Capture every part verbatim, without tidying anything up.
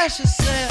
express yourself.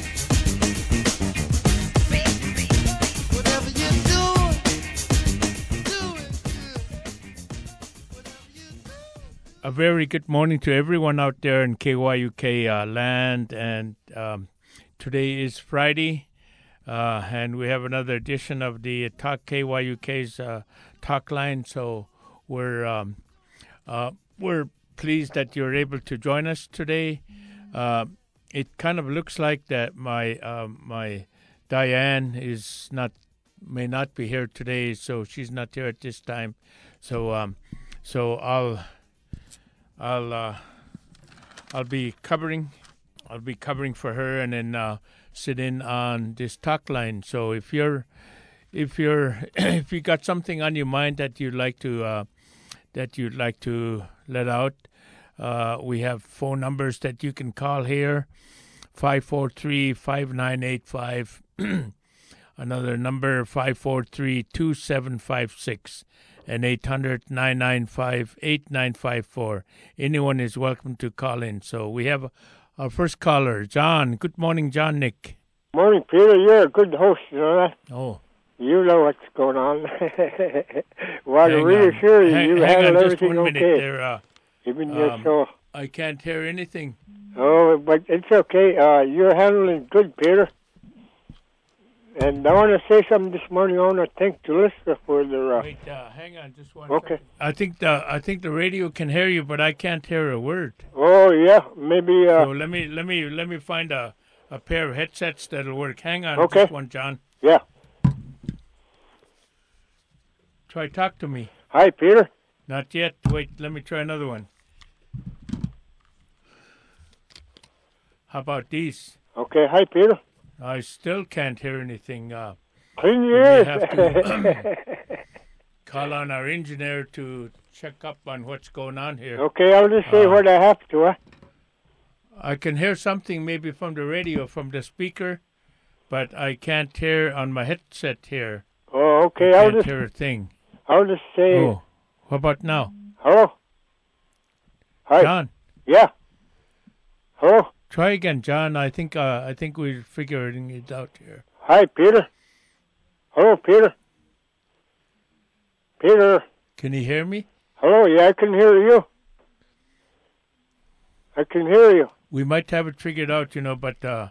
Whatever you do, do it good. Whatever you do. A very good morning to everyone out there in K Y U K uh, land, and um, today is Friday, uh, and we have another edition of the Talk K Y U K's uh, Talk Line. So we're um, uh, we're pleased that you're able to join us today. Uh, it kind of looks like that my um, my Diane is not may not be here today, so she's not here at this time. So um, so I'll. I'll uh, I'll be covering I'll be covering for her, and then uh, sit in on this talk line. So if you're if you're if you got something on your mind that you'd like to uh, that you'd like to let out, uh, we have phone numbers that you can call here: five four three, five nine eight five. Another number, five four three, two seven five six. And eight hundred, nine nine five, eight nine five four. Anyone is welcome to call in. So we have our first caller, John. Good morning, John Nick. Morning, Peter. You're a good host, you know that? Oh. You know what's going on. Well, to Hang reassure on. you, hang, you hang handle on just everything one minute okay. there. Uh, Even your um, show. I can't hear anything. Oh, but it's okay. Uh, you're handling good, Peter. And I want to say something this morning. I want to thank Jalissa for their... Uh, Wait, uh, hang on just one okay. second. I think the I think the radio can hear you, but I can't hear a word. Oh, yeah. Maybe... Uh, so let me let me let me find a, a pair of headsets that'll work. Hang on okay. just one, John. Yeah. Try talk to me. Hi, Peter. Not yet. Wait, let me try another one. How about these? Okay. Hi, Peter. I still can't hear anything. Uh, Clean we your may ears. have to call on our engineer to check up on what's going on here. Okay, I'll just say Uh, what I have to. Huh? I can hear something maybe from the radio, from the speaker, but I can't hear on my headset here. Oh, okay. I I'll can't just, hear a thing. I'll just say... Oh, what about now? Hello? Hi. John? Yeah. Hello? Try again, John. I think uh, I think we're figuring it out here. Hi, Peter. Hello, Peter. Peter. Can you hear me? Hello, yeah, I can hear you. I can hear you. We might have it figured out, you know, but... Uh,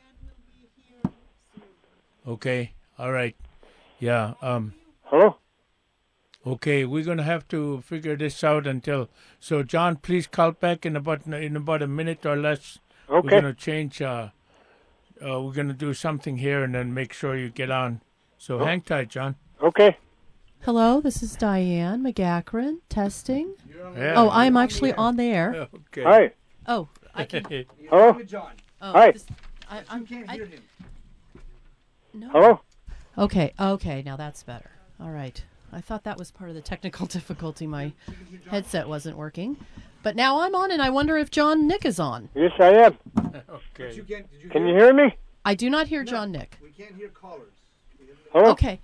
okay, all right. Yeah. Um, Hello? Okay, we're going to have to figure this out until... So, John, please call back in about in about a minute or less. Okay. We're going to change... Uh, uh, we're going to do something here and then make sure you get on. So, oh. hang tight, John. Okay. Hello, this is Diane McGackran, testing. Yeah, oh, I'm actually on the air. Okay. Hi. Oh, I can... Hello? John. Oh, Hi. This, I, I, You can't I, hear him. No. Hello? Okay, okay, now that's better. All right. I thought that was part of the technical difficulty. My headset wasn't working. But now I'm on, and I wonder if John Nick is on. Yes, I am. Okay. You can't, did you Can hear you hear me? I do not hear John Nick. We can't hear callers. Hello? Okay.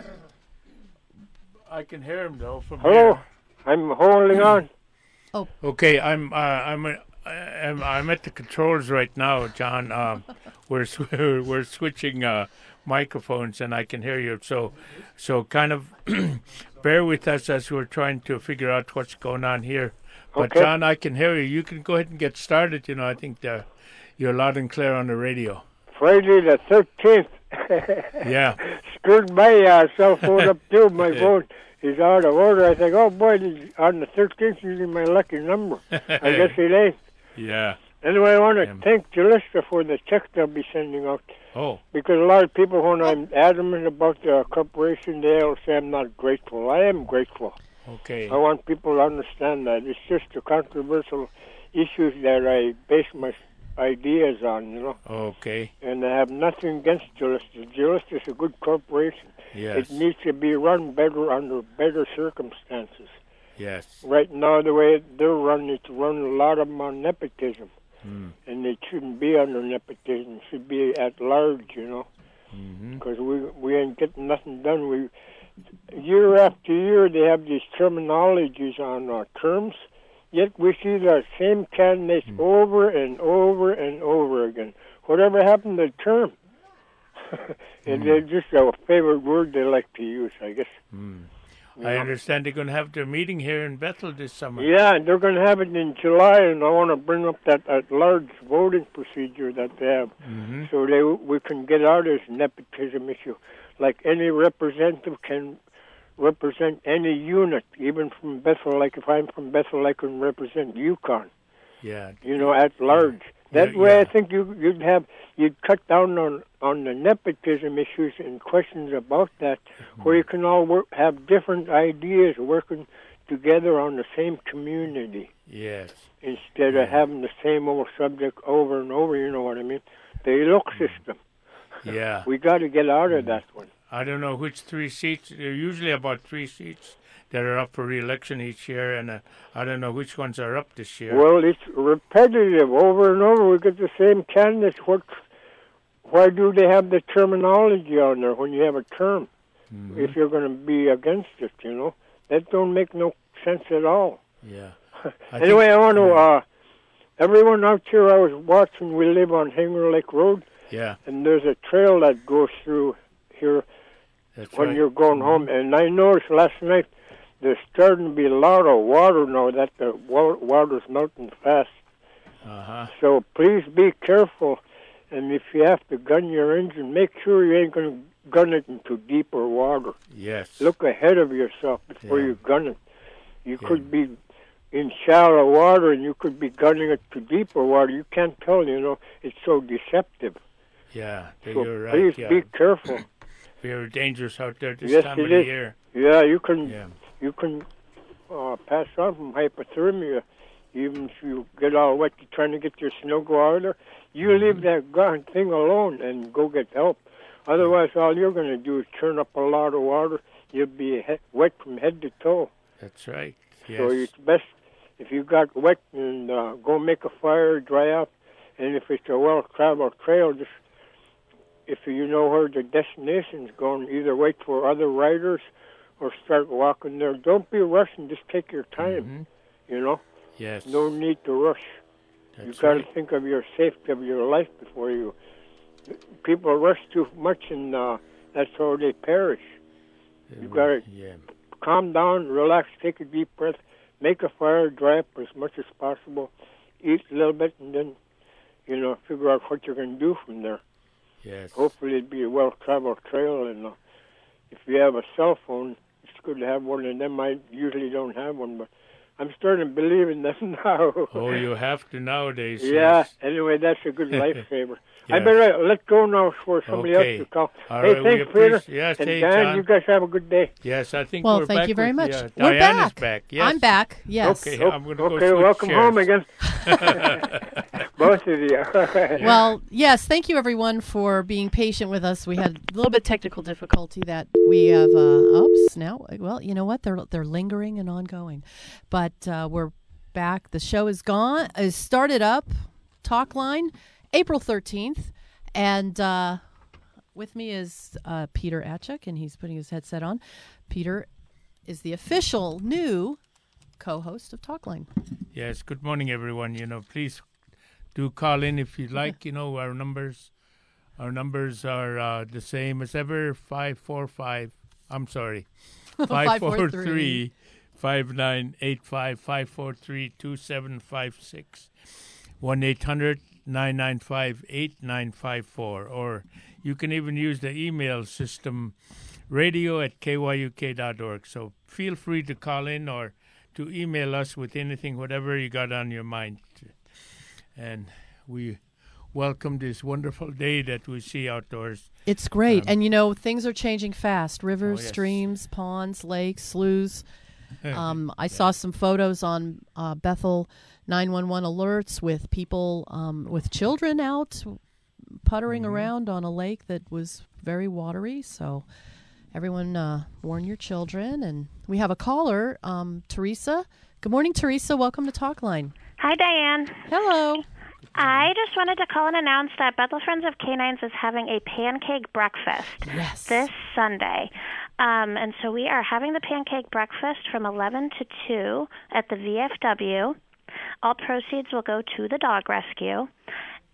I can hear him, though, from Hello? here. I'm holding on. Okay, I'm uh, I'm uh, I'm I'm at the controls right now, John. Um, we're sw- we're switching uh, microphones, and I can hear you. So, so kind of bear with us as we're trying to figure out what's going on here. But Okay. John, I can hear you. You can go ahead and get started. You know, I think the, you're loud and clear on the radio. Friday the thirteenth. Yeah. Screwed my uh, cell phone up too. My phone is out of order. I think, oh boy, this- on the thirteenth using my lucky number. I guess it ain't. Yeah. Anyway, I want to Yeah. thank Jalissa for the check they'll be sending out. Oh. Because a lot of people, when I'm adamant about the corporation, they'll say I'm not grateful. I am grateful. Okay. I want people to understand that. It's just the controversial issues that I base my ideas on, you know. Okay. And I have nothing against Jalissa. Jalissa is a good corporation. Yes. It needs to be run better under better circumstances. Yes. Right now, the way they're run, it's run a lot of them on nepotism. Mm. And it shouldn't be under nepotism. It should be at large, you know. Mm-hmm. Because we, we ain't getting nothing done. We Year after year, they have these terminologies on our terms, yet we see the same candidates Mm. over and over and over again. whatever happened to term? And Mm. they're just a favorite word they like to use, I guess. Mm. You I know? understand they're going to have their meeting here in Bethel this summer. Yeah, and they're going to have it in July, and I want to bring up that at large voting procedure that they have, Mm-hmm. so they we can get out of this nepotism issue. Like any representative can represent any unit, even from Bethel. Like if I'm from Bethel, I can represent Yukon. Yeah. You know, at large. That Yeah, way, yeah. I think you you'd have you'd cut down on on the nepotism issues and questions about that, where you can all work, have different ideas working together on the same community Yes. instead Yeah. of having the same old subject over and over. You know what I mean? The look system. Yeah. We got to get out of that one. I don't know which three seats. There are usually about three seats that are up for re-election each year, and uh, I don't know which ones are up this year. Well, it's repetitive over and over. We get the same candidates. What? Why do they have the terminology on there when you have a term? Mhm. If you're going to be against it, you know, that don't make no sense at all. Yeah. I Anyway, think- I want to. yeah. Uh, everyone out here, I was watching. We live on Hanger Lake Road, Yeah, and there's a trail that goes through here that's when right. you're going home. And I noticed last night there's starting to be a lot of water now that the wa- water's melting fast. Uh-huh. So please be careful. And if you have to gun your engine, make sure you ain't going to gun it into deeper water. Yes. Look ahead of yourself before Yeah. you gun it. You Yeah. could be in shallow water and you could be gunning it to deeper water. You can't tell, you know. It's so deceptive. Yeah, So you're right. please Yeah. be careful. Very dangerous out there this Yes, time it of the is. year. Yeah, you can Yeah. you can uh, pass on from hypothermia. Even if you get all wet, you're trying to get your snow go out of there. You Mm-hmm. leave that darn thing alone and go get help. Otherwise, all you're going to do is turn up a lot of water. You'll be he- wet from head to toe. That's right. Yes. So it's best if you got wet and uh, go make a fire, dry up, and if it's a well-traveled trail, just if you know where the destination's going, either wait for other riders or start walking there. Don't be rushing. Just take your time. Mhm. You know, Yes. no need to rush. That's You got to right. think of your safety of your life before you. People rush too much, and uh, that's how they perish. You gotta Yeah. calm down, relax, take a deep breath, make a fire, dry up as much as possible, eat a little bit, and then, you know, figure out what you're going to do from there. Yes. Hopefully it'd be a well-traveled trail, and uh, if you have a cell phone, it's good to have one of them. I usually don't have one, but I'm starting to believe in them now. Oh, you have to nowadays. Yeah, yes. anyway, that's a good lifesaver. I Yes. better let go now for somebody Okay. else to call. All hey, right, we thanks, Peter. appreciate- yes, and hey, Dan, John. you guys have a good day. Yes, I think Well, we're thank back you very with much. you. We're Diana's back. back. Yes. I'm back. Yes. Okay, I'm going to go okay, switch welcome chairs. home again. Both of you. Well, yes, thank you everyone for being patient with us. We had a little bit technical difficulty that we have. Uh, oops, now, well, you know what? They're they're lingering and ongoing, but uh, we're back. The show is gone. Is started up. Talk line, April thirteenth, and uh, with me is uh, Peter Atchuk, and he's putting his headset on. Peter is the official new co-host of Talkline. Yes, good morning, everyone. You know, please do call in if you'd like. You know, our numbers, our numbers are uh, the same as ever. Five four five. I'm sorry, five four three five nine eight five five four three two seven five six one eight hundred nine nine five eight nine five four. Or you can even use the email system, radio at k y u k dot org. So feel free to call in or to email us with anything, whatever you got on your mind. And we welcome this wonderful day that we see outdoors. It's great. Um, and, you know, things are changing fast. Rivers, Oh, yes. streams, ponds, lakes, sloughs. Um, I saw some photos on uh, Bethel nine one one alerts with people, um, with children out puttering Mm-hmm. around on a lake that was very watery. So everyone uh, warn your children. And we have a caller, um, Teresa. Good morning, Teresa. Welcome to Talkline. Hi, Diane. Hello. I just wanted to call and announce that Bethel Friends of Canines is having a pancake breakfast Yes. this Sunday. Um, and so we are having the pancake breakfast from eleven to two at the V F W. All proceeds will go to the dog rescue.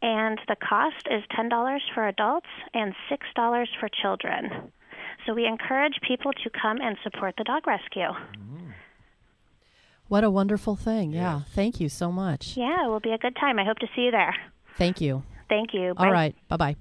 and the cost is ten dollars for adults and six dollars for children. So we encourage people to come and support the dog rescue. What a wonderful thing. Yeah. Thank you so much. Yeah, it will be a good time. I hope to see you there. Thank you. Thank you. Bye. All right. Bye-bye.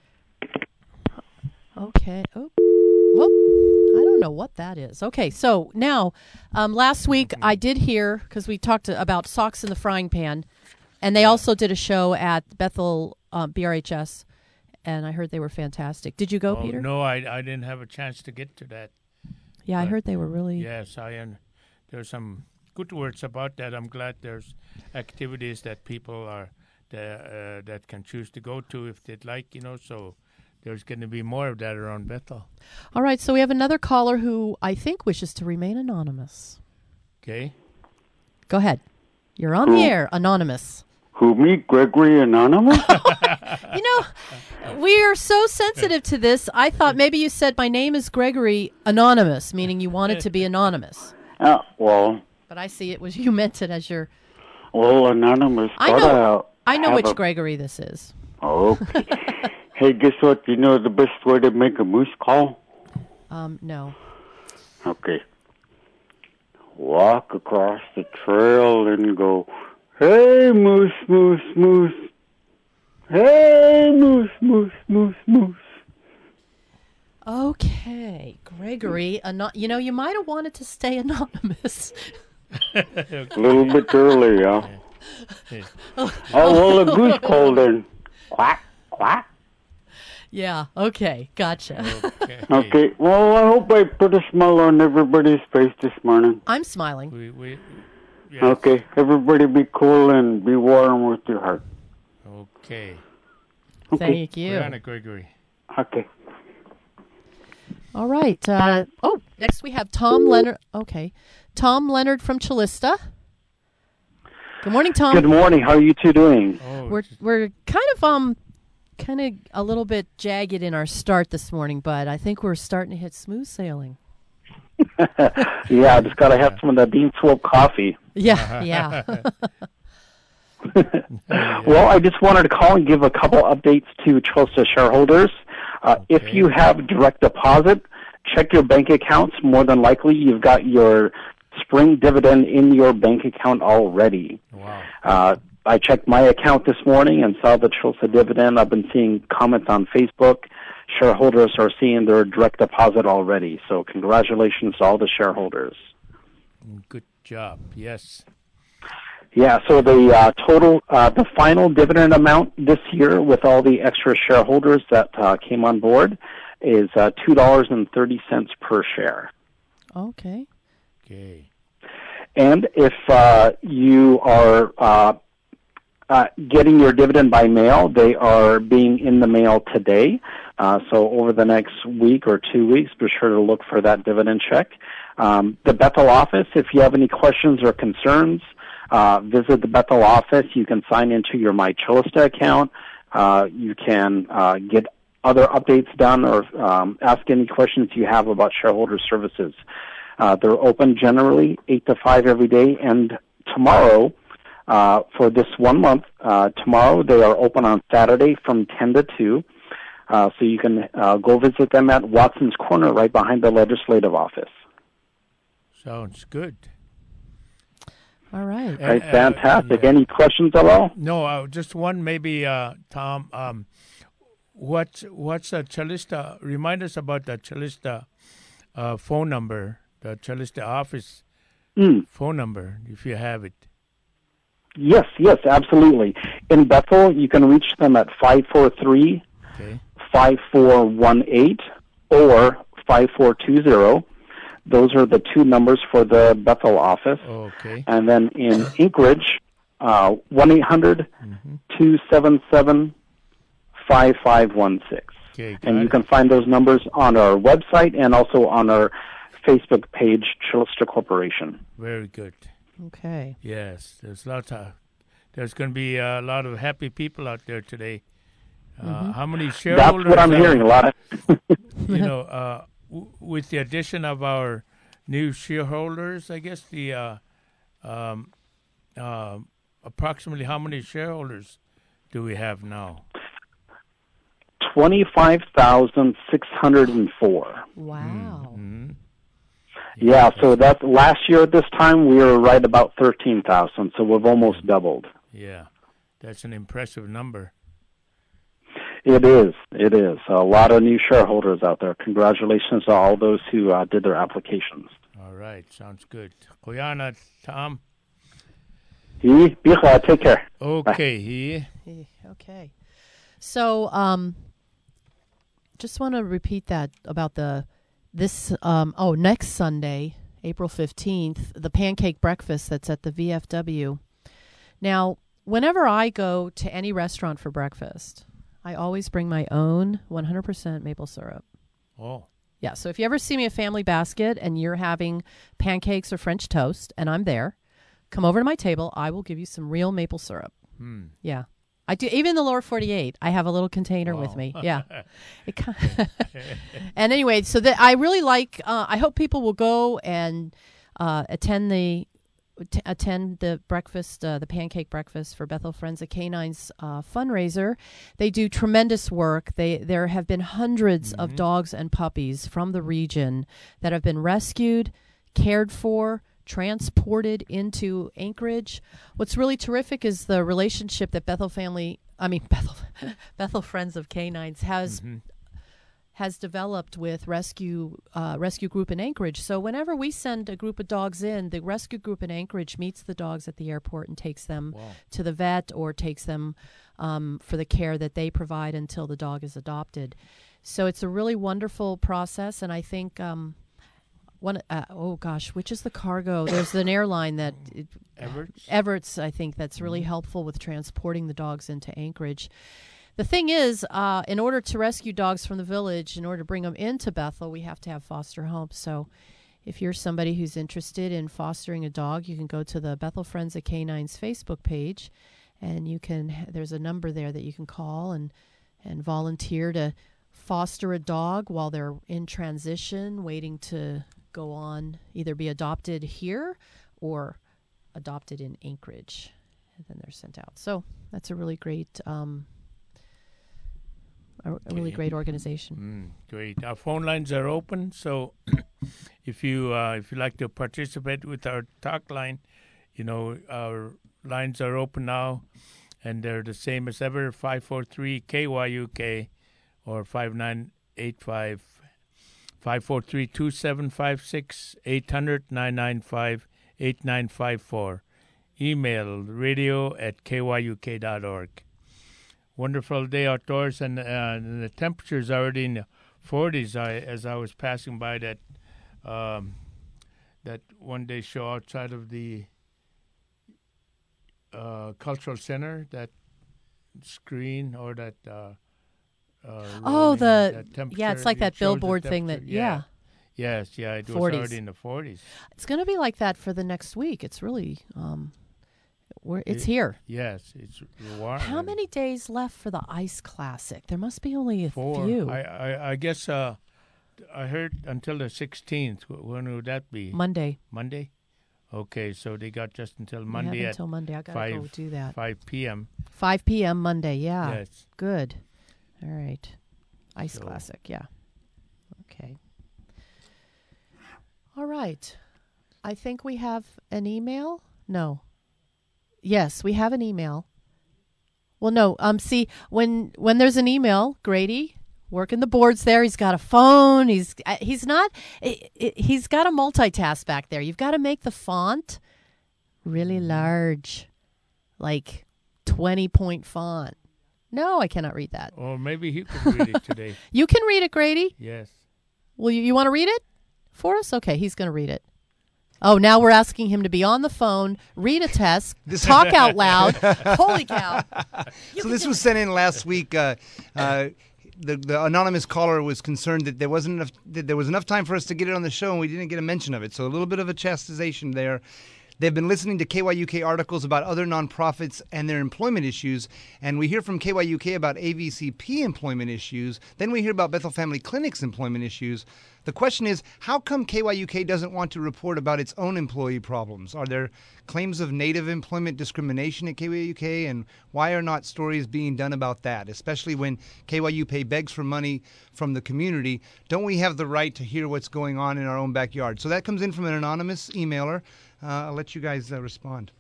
Okay. Oh. Well, I don't know what that is. Okay. So now, um, last week I did hear, because we talked about Socks in the Frying Pan, and they also did a show at Bethel uh, B R H S, and I heard they were fantastic. Did you go, Oh, Peter? no, I, I didn't have a chance to get to that. Yeah, I But, heard they were really... Yes, I am. There's some good words about that. I'm glad there's activities that people are the, uh, that can choose to go to if they'd like, you know. So there's going to be more of that around Bethel. All right. So we have another caller who I think wishes to remain anonymous. Okay. Go ahead. You're on the air, anonymous. Who, me, Gregory Anonymous? You know, we are so sensitive to this. I thought maybe you said my name is Gregory Anonymous, meaning you wanted to be anonymous. uh, well, But I see it was you meant it as your. well, Anonymous. I gotta know. I know have which a- Gregory this is. Okay. Hey, guess what? You know the best way to make a moose call? Um, no. Okay. Walk across the trail and go, hey, moose, moose, moose. Hey, moose, moose, moose, moose. Okay, Gregory. Ano- you know, you might have wanted to stay anonymous. A little bit early, huh? Oh, well, a goose call then. Quack, quack. Yeah. Okay. Gotcha. Okay. Okay, well, I hope I put a smile on everybody's face this morning. I'm smiling. We, we, yes. Okay, everybody be cool and be warm with your heart. Okay. Okay. Thank you. Brianna Gregory. Okay. All right. Uh, oh, next we have Tom Leonard. Okay, Tom Leonard from Chalista. Good morning, Tom. Good morning. How are you two doing? Oh, We're just- we're kind of um kind of a little bit jagged in our start this morning, but I think we're starting to hit smooth sailing. Yeah, I just got to have some of that Bean Swope coffee. Yeah, yeah. Well, I just wanted to call and give a couple updates to Chalista shareholders. Uh, If Okay. you have direct deposit, check your bank accounts. More than likely, you've got your spring dividend in your bank account already. wow. Uh, I checked my account this morning and saw the Chalista dividend. I've been seeing comments on Facebook. Shareholders are seeing their direct deposit already. So congratulations to all the shareholders. Good job. Yes. Yeah, so the uh, total, uh, the final dividend amount this year with all the extra shareholders that uh, came on board is uh, two dollars and thirty cents per share. Okay. Okay. And if uh, you are uh, uh, getting your dividend by mail, they are being in the mail today. Uh, so over the next week or two weeks, be sure to look for that dividend check. Um, the Bethel office, if you have any questions or concerns, uh, visit the Bethel office. You can sign into your My Chalista account. Uh, you can uh, get other updates done or um, ask any questions you have about shareholder services. Uh, they're open generally eight to five every day, and tomorrow, uh, for this one month, uh, tomorrow they are open on Saturday from ten to two. Uh, so you can uh, go visit them at Watson's Corner right behind the legislative office. Sounds good. All right. Uh, Right, uh, fantastic. yeah. Any questions at all? No, uh, just one maybe, uh, Tom. Um, what's what's a Chalista? Remind us about the Chalista uh, phone number, the Chalista office Mm. phone number, if you have it. Yes, yes, absolutely. In Bethel, you can reach them at five four three, Okay. five four one eight or five four two zero. Those are the two numbers for the Bethel office. Okay. And then in Anchorage, uh, one eight hundred, two seven seven, five five one six. Okay. And got you it. can find those numbers on our website and also on our Facebook page, Chalista Corporation. Very good. Okay. Yes, there's lots of. There's going to be a lot of happy people out there today. Uh, How many That's shareholders? what I'm are- hearing a lot of. You know, uh, w- with the addition of our new shareholders, I guess the uh, um, uh, approximately how many shareholders do we have now? twenty-five thousand six hundred four. Wow. Mm-hmm. Yeah, so that last year at this time we were right about thirteen thousand, so we've almost doubled. Yeah, that's an impressive number. It is. It is. A lot of new shareholders out there. Congratulations to all those who uh, did their applications. All right, sounds good. Kuyana, Tom. He, Bicha, take care. Okay, he. Eh, Okay. So, um, just want to repeat that about the this. Um, oh, next Sunday, April fifteenth, the pancake breakfast that's at the V F W. Now, whenever I go to any restaurant for breakfast, I always bring my own one hundred percent maple syrup. Oh, Yeah, so if you ever see me at Family Basket and you're having pancakes or French toast and I'm there, come over to my table. I will give you some real maple syrup. hmm. Yeah. I do. Even the lower forty-eight, I have a little container with Wow. me. Yeah. It ki- and anyway, so that I really like, uh, I hope people will go and uh, attend the t- attend the breakfast, uh, the pancake breakfast for Bethel Friends of Canines uh, fundraiser. They do tremendous work. They There have been hundreds of dogs and puppies from the region that have been rescued, cared for, transported into Anchorage. What's really terrific is the relationship that Bethel Family, I mean Bethel, Bethel Friends of Canines has Mm-hmm. has developed with rescue uh, rescue group in Anchorage. So whenever we send a group of dogs in, the rescue group in Anchorage meets the dogs at the airport and takes them Wow. to the vet or takes them um, for the care that they provide until the dog is adopted. So it's a really wonderful process, and I think. Um, One, uh, oh gosh, which is the cargo? There's an airline that it, Everett's? Everett's, I think, that's really helpful with transporting the dogs into Anchorage. The thing is, uh, in order to rescue dogs from the village, in order to bring them into Bethel, we have to have foster homes. So, if you're somebody who's interested in fostering a dog, you can go to the Bethel Friends of Canines Facebook page, and you can. There's a number there that you can call and and volunteer to foster a dog while they're in transition, waiting to go on, either be adopted here or adopted in Anchorage, and then they're sent out. So that's a really great, um, a, a really great organization. Mm, great. Our phone lines are open, so if you uh, if you like to participate with our talk line, you know our lines are open now, and they're the same as ever: five four three K Y U K or five nine eight five. five four three, two seven five six, eight hundred, nine nine five, eight nine five four. Email radio at K Y U K dot org. Wonderful day outdoors, and, uh, and the temperature's already in the forties. I, as I was passing by that um, that one-day show outside of the uh, cultural center, that screen or that... Uh, Uh, Oh, rolling, the that temperature, yeah, it's like that it shows the billboard thing that temperature. yeah. Yes, yeah, it was forties. already in the forties. It's going to be like that for the next week. It's really um, we're it's It- here. Yes, it's warm. How and many days left for the Ice Classic? There must be only a Four. few. I, I, I guess uh, I heard until the sixteenth. Wh- When would that be? Monday. Monday? Okay, so they got just until We Monday have at until Monday. I gotta go five- do that. five p.m. five p.m. Monday. Yeah. Yes. Good. All right. Ice So- Classic. Yeah. Okay. All right. I think we have an email. No. Yes, we have an email. Well, no. Um. See, when when there's an email, Grady working the boards there. He's got a phone. He's uh, he's not. i- i- He's got a multitask back there. You've got to make the font really large, like twenty point font. No, I cannot read that. Or maybe he could read it today. You can read it, Grady. Yes. Will you? You want to read it for us? Okay, he's going to read it. Oh, now we're asking him to be on the phone, read a test, talk out loud. Holy cow! So this was sent in last week. Uh, uh, the the anonymous caller was concerned that there wasn't enough that there was enough time for us to get it on the show, and we didn't get a mention of it. So a little bit of a chastisation there. They've been listening to K Y U K articles about other nonprofits and their employment issues, and we hear from K Y U K about A V C P employment issues. Then we hear about Bethel Family Clinic's employment issues. The question is, how come K Y U K doesn't want to report about its own employee problems? Are there claims of Native employment discrimination at K Y U K, and why are not stories being done about that, especially when K Y U K begs for money from the community? Don't we have the right to hear what's going on in our own backyard? So that comes in from an anonymous emailer. Uh, I'll let you guys uh, respond.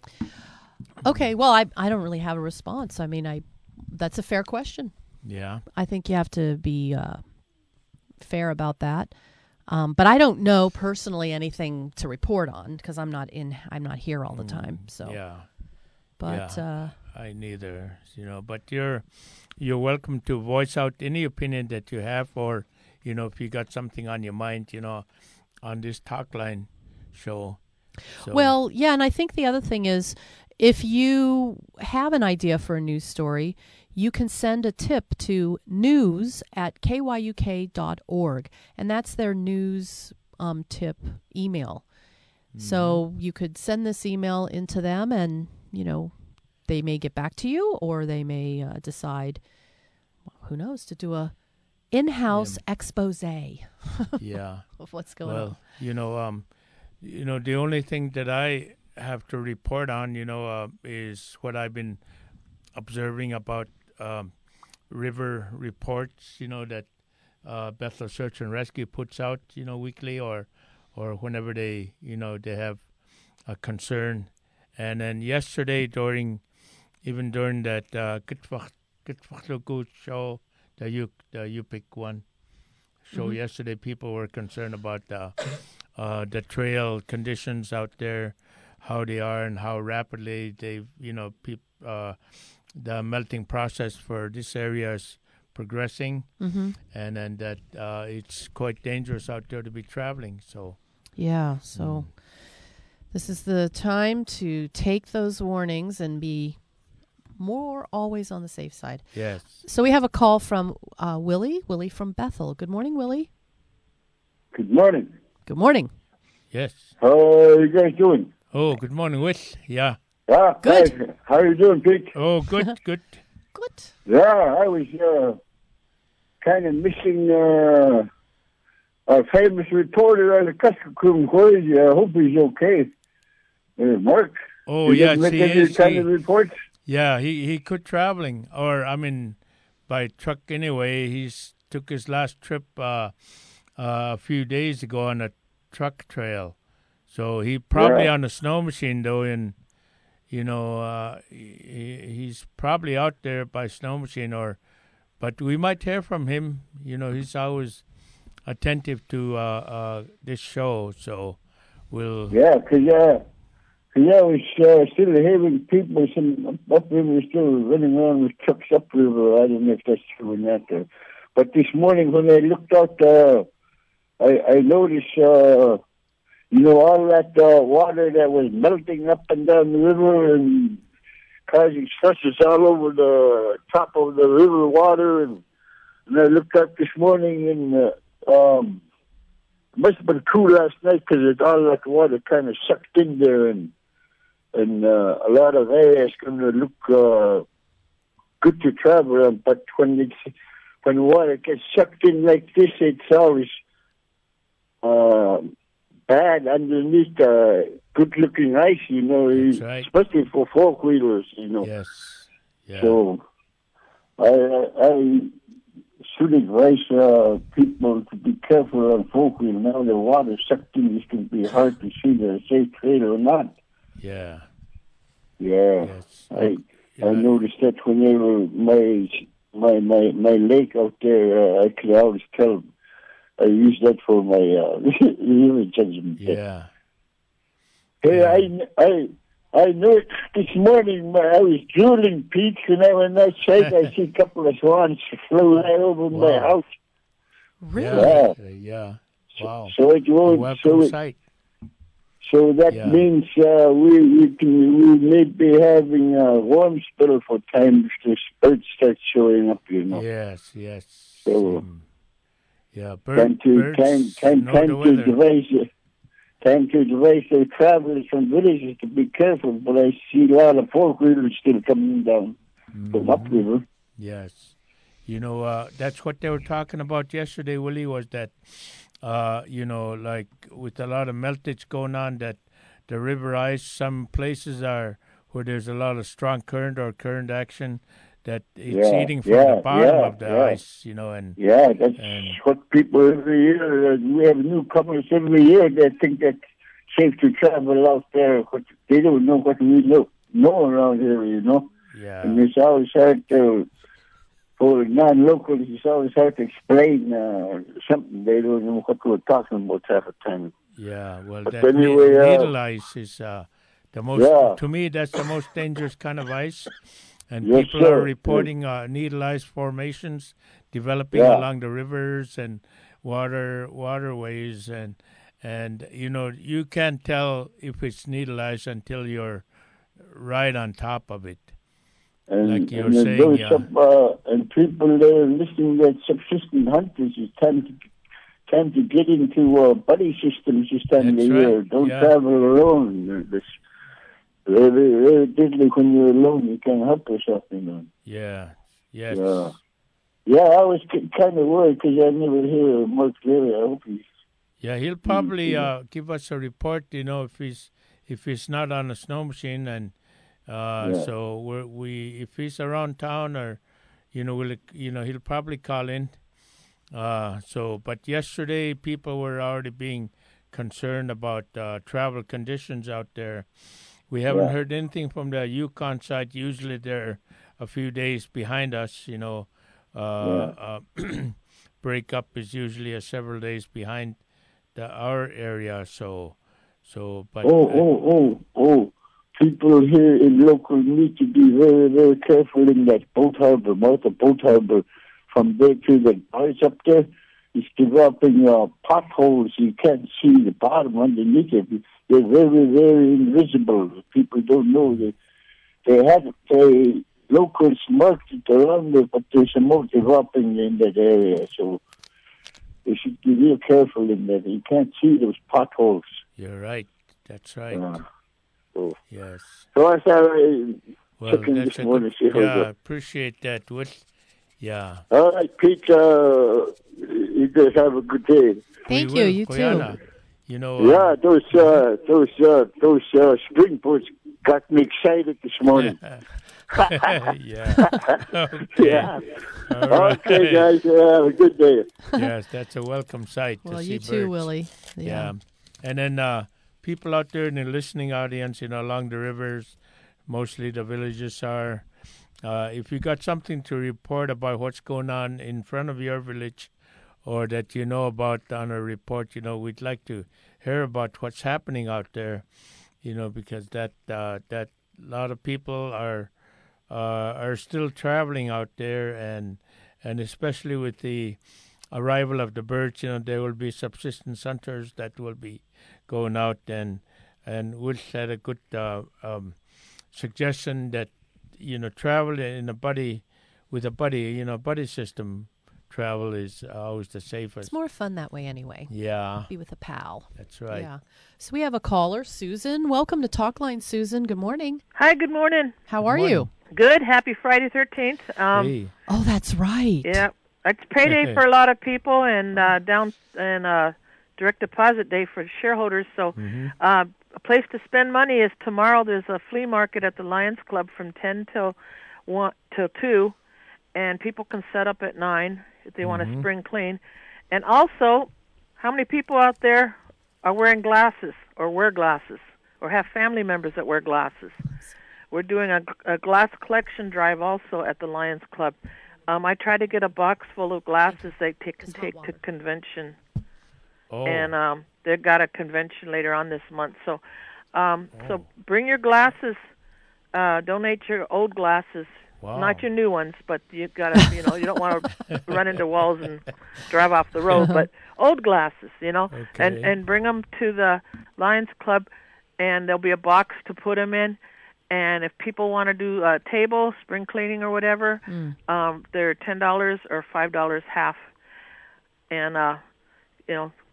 Okay, well, I I don't really have a response. I mean, I that's a fair question. Yeah. I think you have to be uh, fair about that. Um, but I don't know personally anything to report on because I'm not in. I'm not here all the time. So Yeah. But Yeah. uh, I neither, you know, but you're you're welcome to voice out any opinion that you have, or, you know, if you got something on your mind, you know, on this talk line show. So, well, yeah, and I think the other thing is, if you have an idea for a news story, you can send a tip to news at k y u k dot org, and that's their news um, tip email. So you could send this email into them, and, you know, they may get back to you, or they may uh, decide, who knows, to do a in-house expose yeah. of what's going Well, on. you know, um, you know, the only thing that I have to report on, you know, uh, is what I've been observing about um, river reports, you know, that uh, Bethel Search and Rescue puts out, you know, weekly or or whenever they, you know, they have a concern. And then yesterday during, even during that uh, Kitfachluku show, the U the U P I C one show Mhm. yesterday, people were concerned about the uh, the trail conditions out there, how they are and how rapidly they, you know, peop, uh, the melting process for this area is progressing, Mm-hmm. and then that uh, it's quite dangerous out there to be traveling. So Yeah, so this is the time to take those warnings and be more always on the safe side. yes, So we have a call from uh, Willie, Willie from Bethel. Good morning, Willie. Good morning. Good morning. yes. How are you guys doing? Oh, good morning, Wish. Yeah. Yeah, Good. hi. How are you doing, Pete? Oh, good, good. Good. Yeah, I was uh, kind of missing uh, a famous reporter out of Kuskokwim. I hope he's okay. Uh, Mark. Oh, you yes, didn't make he any is. kind He- of reports? Yeah, he, he quit traveling, or I mean, by truck anyway. He's took his last trip uh, uh, a few days ago on a truck trail. So he probably Yeah. on a snow machine though, and you know uh, he, he's probably out there by snow machine. Or, but we might hear from him. You know, he's always attentive to uh, uh, this show, so we'll. Yeah, because uh, cause I was uh, still hearing people some upriver still running around with trucks upriver. I don't know if that's true or not. Uh, but this morning when I looked out, uh, I, I noticed, uh, you know, all that uh, water that was melting up and down the river and causing stresses all over the top of the river water. And, and I looked up this morning and uh, um, it must have been cool last night because all that water kind of sucked in there, and and uh, a lot of areas going to look uh, good to travel on. But when it's when water gets sucked in like this, it's always uh, bad underneath uh, good-looking ice, you know, That's right. especially for four-wheelers, you know. Yes. Yeah. So I, I should advise uh, people to be careful on four-wheel. Now the water sucked in, it's going to be hard to see the safe trail or not. yeah. Yeah, Yes. I Yeah. I noticed that whenever my my my my lake out there, uh, I could always tell. I use that for my uh, river judgment. Yeah. Hey, Yeah. I I I know it this morning. I was drooling, Pete, when I went outside. I see a couple of swans flew right over my Wow. house. Really? Yeah. Yeah. Wow. So it A won't. welcome So it, sight. so that Yeah. means uh, we we can we may be having a warm spell for times the birds start showing up. You know. Yes. Yes. So- Um, yeah. Time Bird, to birds time time know time the to weather. devise a, trying to advise their travelers from villages to be careful, but I see a lot of four-wheelers still coming down from upriver. Yes. You know, uh, that's what they were talking about yesterday, Willie, was that, uh, you know, like with a lot of meltage going on, that the river ice, some places are where there's a lot of strong current or current action, that it's Yeah, eating from yeah, the bottom yeah, of the yeah. ice, you know, and Yeah, that's and what people every year, uh, we have newcomers every year that think that's safe to travel out there, but they don't know what we know, know around here, you know. yeah, And it's always hard to, for non-locals, it's always hard to explain uh, something. They don't know what we're talking about half the time. yeah. Well, But that anyway, ne- uh, needle ice is uh, the most, Yeah. to me, that's the most dangerous kind of ice. And Yes, people sir. are reporting uh, needle ice formations developing Yeah. along the rivers and water waterways, and and you know you can't tell if it's needle ice until you're right on top of it. And, Like you're and saying, those yeah. sub, uh, and people there listening that subsistent hunters, it's time to time to get into uh, buddy systems this time That's of the right, year. Don't yeah. travel alone. This very, very deadly when you're alone. You can't help yourself, you know. Yeah, yes, Yeah. Yeah, I was kind of worried because I never hear Mark Leary. I hope he's yeah. He'll probably yeah. uh, give us a report. You know, if he's if he's not on a snow machine, and uh, Yeah. so we're, we if he's around town, or you know, will you know he'll probably call in. Uh, so, but yesterday people were already being concerned about uh, travel conditions out there. We haven't Yeah. heard anything from the Yukon side. Usually they're a few days behind us. You know, uh, uh, breakup is usually a several days behind the our area. So, so but Oh, uh, oh, oh, oh. People here in local need to be very, very careful in that boat harbor, mouth of boat harbor. From there to the bars up there, it's developing uh, potholes. You can't see the bottom underneath it. They're very, very invisible. People don't know. They, they have they locals marked it around there, but there's some more developing in that area. So they should be real careful in that. You can't see those potholes. you're right. That's right. Uh, so, Yes. so I thought I Well, check in that's this a morning good. see how it Yeah, goes. appreciate that. What? Yeah. All right, Pete. Uh, you guys have a good day. Thank We you. will. You too. Koyana, you know. Yeah, uh, those uh, those uh, those uh, spring boats got me excited this morning. yeah. Okay. Yeah. All right. Okay, guys. Uh, have a good day. Yes, that's a welcome sight Well, to see you too, birds. Willie. Yeah. And then uh, people out there in the listening audience, you know, along the rivers, mostly the villages are. Uh, if you got something to report about what's going on in front of your village, or that you know about on a report, you know, we'd like to hear about what's happening out there, you know, because that uh, that a lot of people are uh, are still traveling out there, and and especially with the arrival of the birds, you know, there will be subsistence hunters that will be going out, and and Will had a good uh, um, suggestion that, you know, travel in a buddy with a buddy, you know, buddy system travel is always the safest. It's more fun that way anyway. Yeah, Be with a pal. that's right. Yeah. So we have a caller, Susan. Welcome to Talkline, Susan. Good morning. Hi, good morning. How Good are morning. you? Good. Happy Friday thirteenth. Um, Hey, Oh, that's right. Yeah, it's payday for a lot of people, and uh, down and uh, direct deposit day for shareholders. So, Mhm. uh, a place to spend money is tomorrow. There's a flea market at the Lions Club from ten till one till two, and people can set up at nine if they want to Mhm. spring clean. And also, how many people out there are wearing glasses or wear glasses or have family members that wear glasses? We're doing a, a glass collection drive also at the Lions Club. Um, I try to get a box full of glasses they take, can Just hot take to water. convention, oh, and um, they've got a convention later on this month. So, um, Oh. so bring your glasses. Uh, donate your old glasses, wow. not your new ones, but you gotta, you know, you don't want to run into walls and drive off the road. But old glasses, you know, and Okay. and bring them to the Lions Club, and there'll be a box to put them in. And if people want to do a table, spring cleaning or whatever, Mm. um, they're ten dollars or five dollars half. And uh, you know,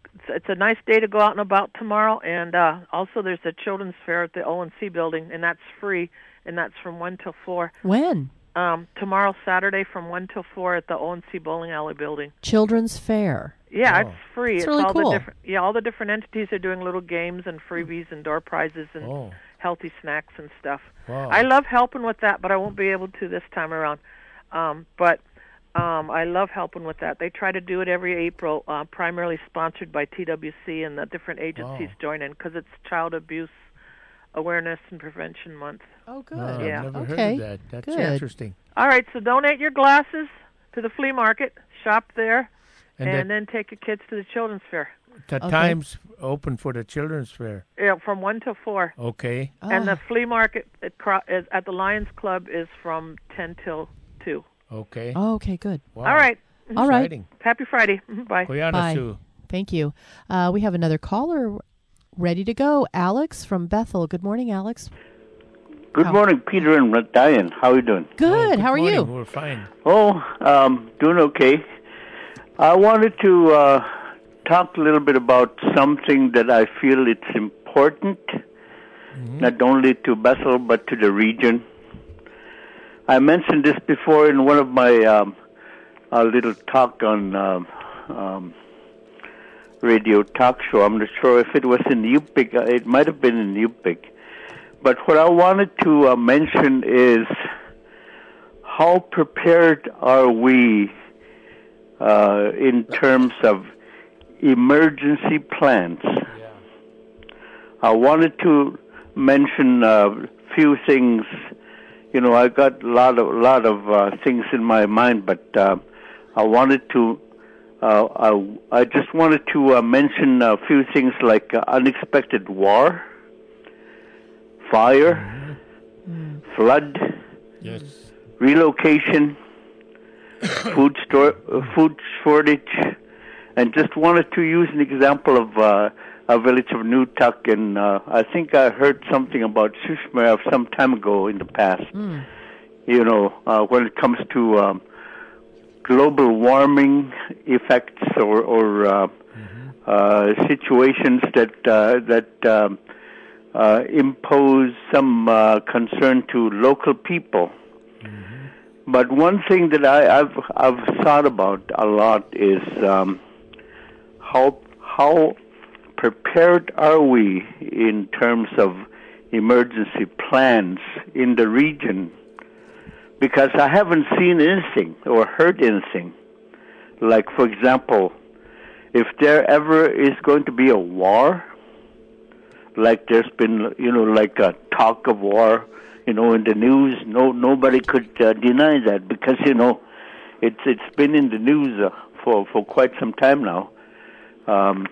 it's, it's a nice day to go out and about tomorrow. And uh, also, there's a children's fair at the O N C building, and that's free, and that's from one till four. When? Um, tomorrow, Saturday, from one till four at the O N C bowling alley building. Children's fair. Yeah, Oh. it's free. It's it's really all cool. the different. Yeah, all the different entities are doing little games and freebies and door prizes and Oh. healthy snacks and stuff. Wow. I love helping with that, but I won't be able to this time around. Um, but um, I love helping with that. They try to do it every April, uh, primarily sponsored by T W C, and the different agencies Wow. join in because it's Child Abuse Awareness and Prevention Month. Oh, good. Oh, Yeah. I've never Okay. heard of that. That's Good. interesting. All right, so donate your glasses to the flea market, shop there, And, and, that, then take your kids to the children's fair. the Okay. time's open for the children's fair. Yeah, from one till four. Okay. And Ah. the flea market at, Cro- is, at the Lions Club is from ten till two. Okay. Oh, okay, good. Wow. All right. All right. Exciting. Happy Friday. Mhm, Bye. Koyana Bye. Sue. Thank you. Uh, we have another caller ready to go. Alex from Bethel. Good morning, Alex. Good How- morning, Peter and Diane. How are you doing? Good. Oh, How are morning. you? We're fine. Oh, um, doing okay. I wanted to uh, talk a little bit about something that I feel it's important, not only to Bethel but to the region. I mentioned this before in one of my um, uh, little talk on um, um, radio talk show. I'm not sure if it was in Yupik. Uh, It might have been in Yupik. But what I wanted to uh, mention is how prepared are we uh, in terms of emergency plans? I wanted to mention a few things. You know, I got a lot of lot of uh, things in my mind, but uh, I wanted to. Uh, I, I just wanted to uh, mention a few things like uh, unexpected war, fire, flood, Yes. relocation, food store, uh, food shortage, and just wanted to use an example of uh, a village of New Tuck, and uh, I think I heard something about Shishmer some time ago in the past. Mm. You know, uh, when it comes to um, global warming effects or, or uh, uh, situations that uh, that um, uh, impose some uh, concern to local people. But one thing that I, I've I've thought about a lot is um, how how prepared are we in terms of emergency plans in the region? Because I haven't seen anything or heard anything. Like, for example, if there ever is going to be a war, like there's been, you know, like a talk of war, you know, in the news, no, nobody could uh, deny that because, you know, it's it's been in the news uh, for for quite some time now. Um,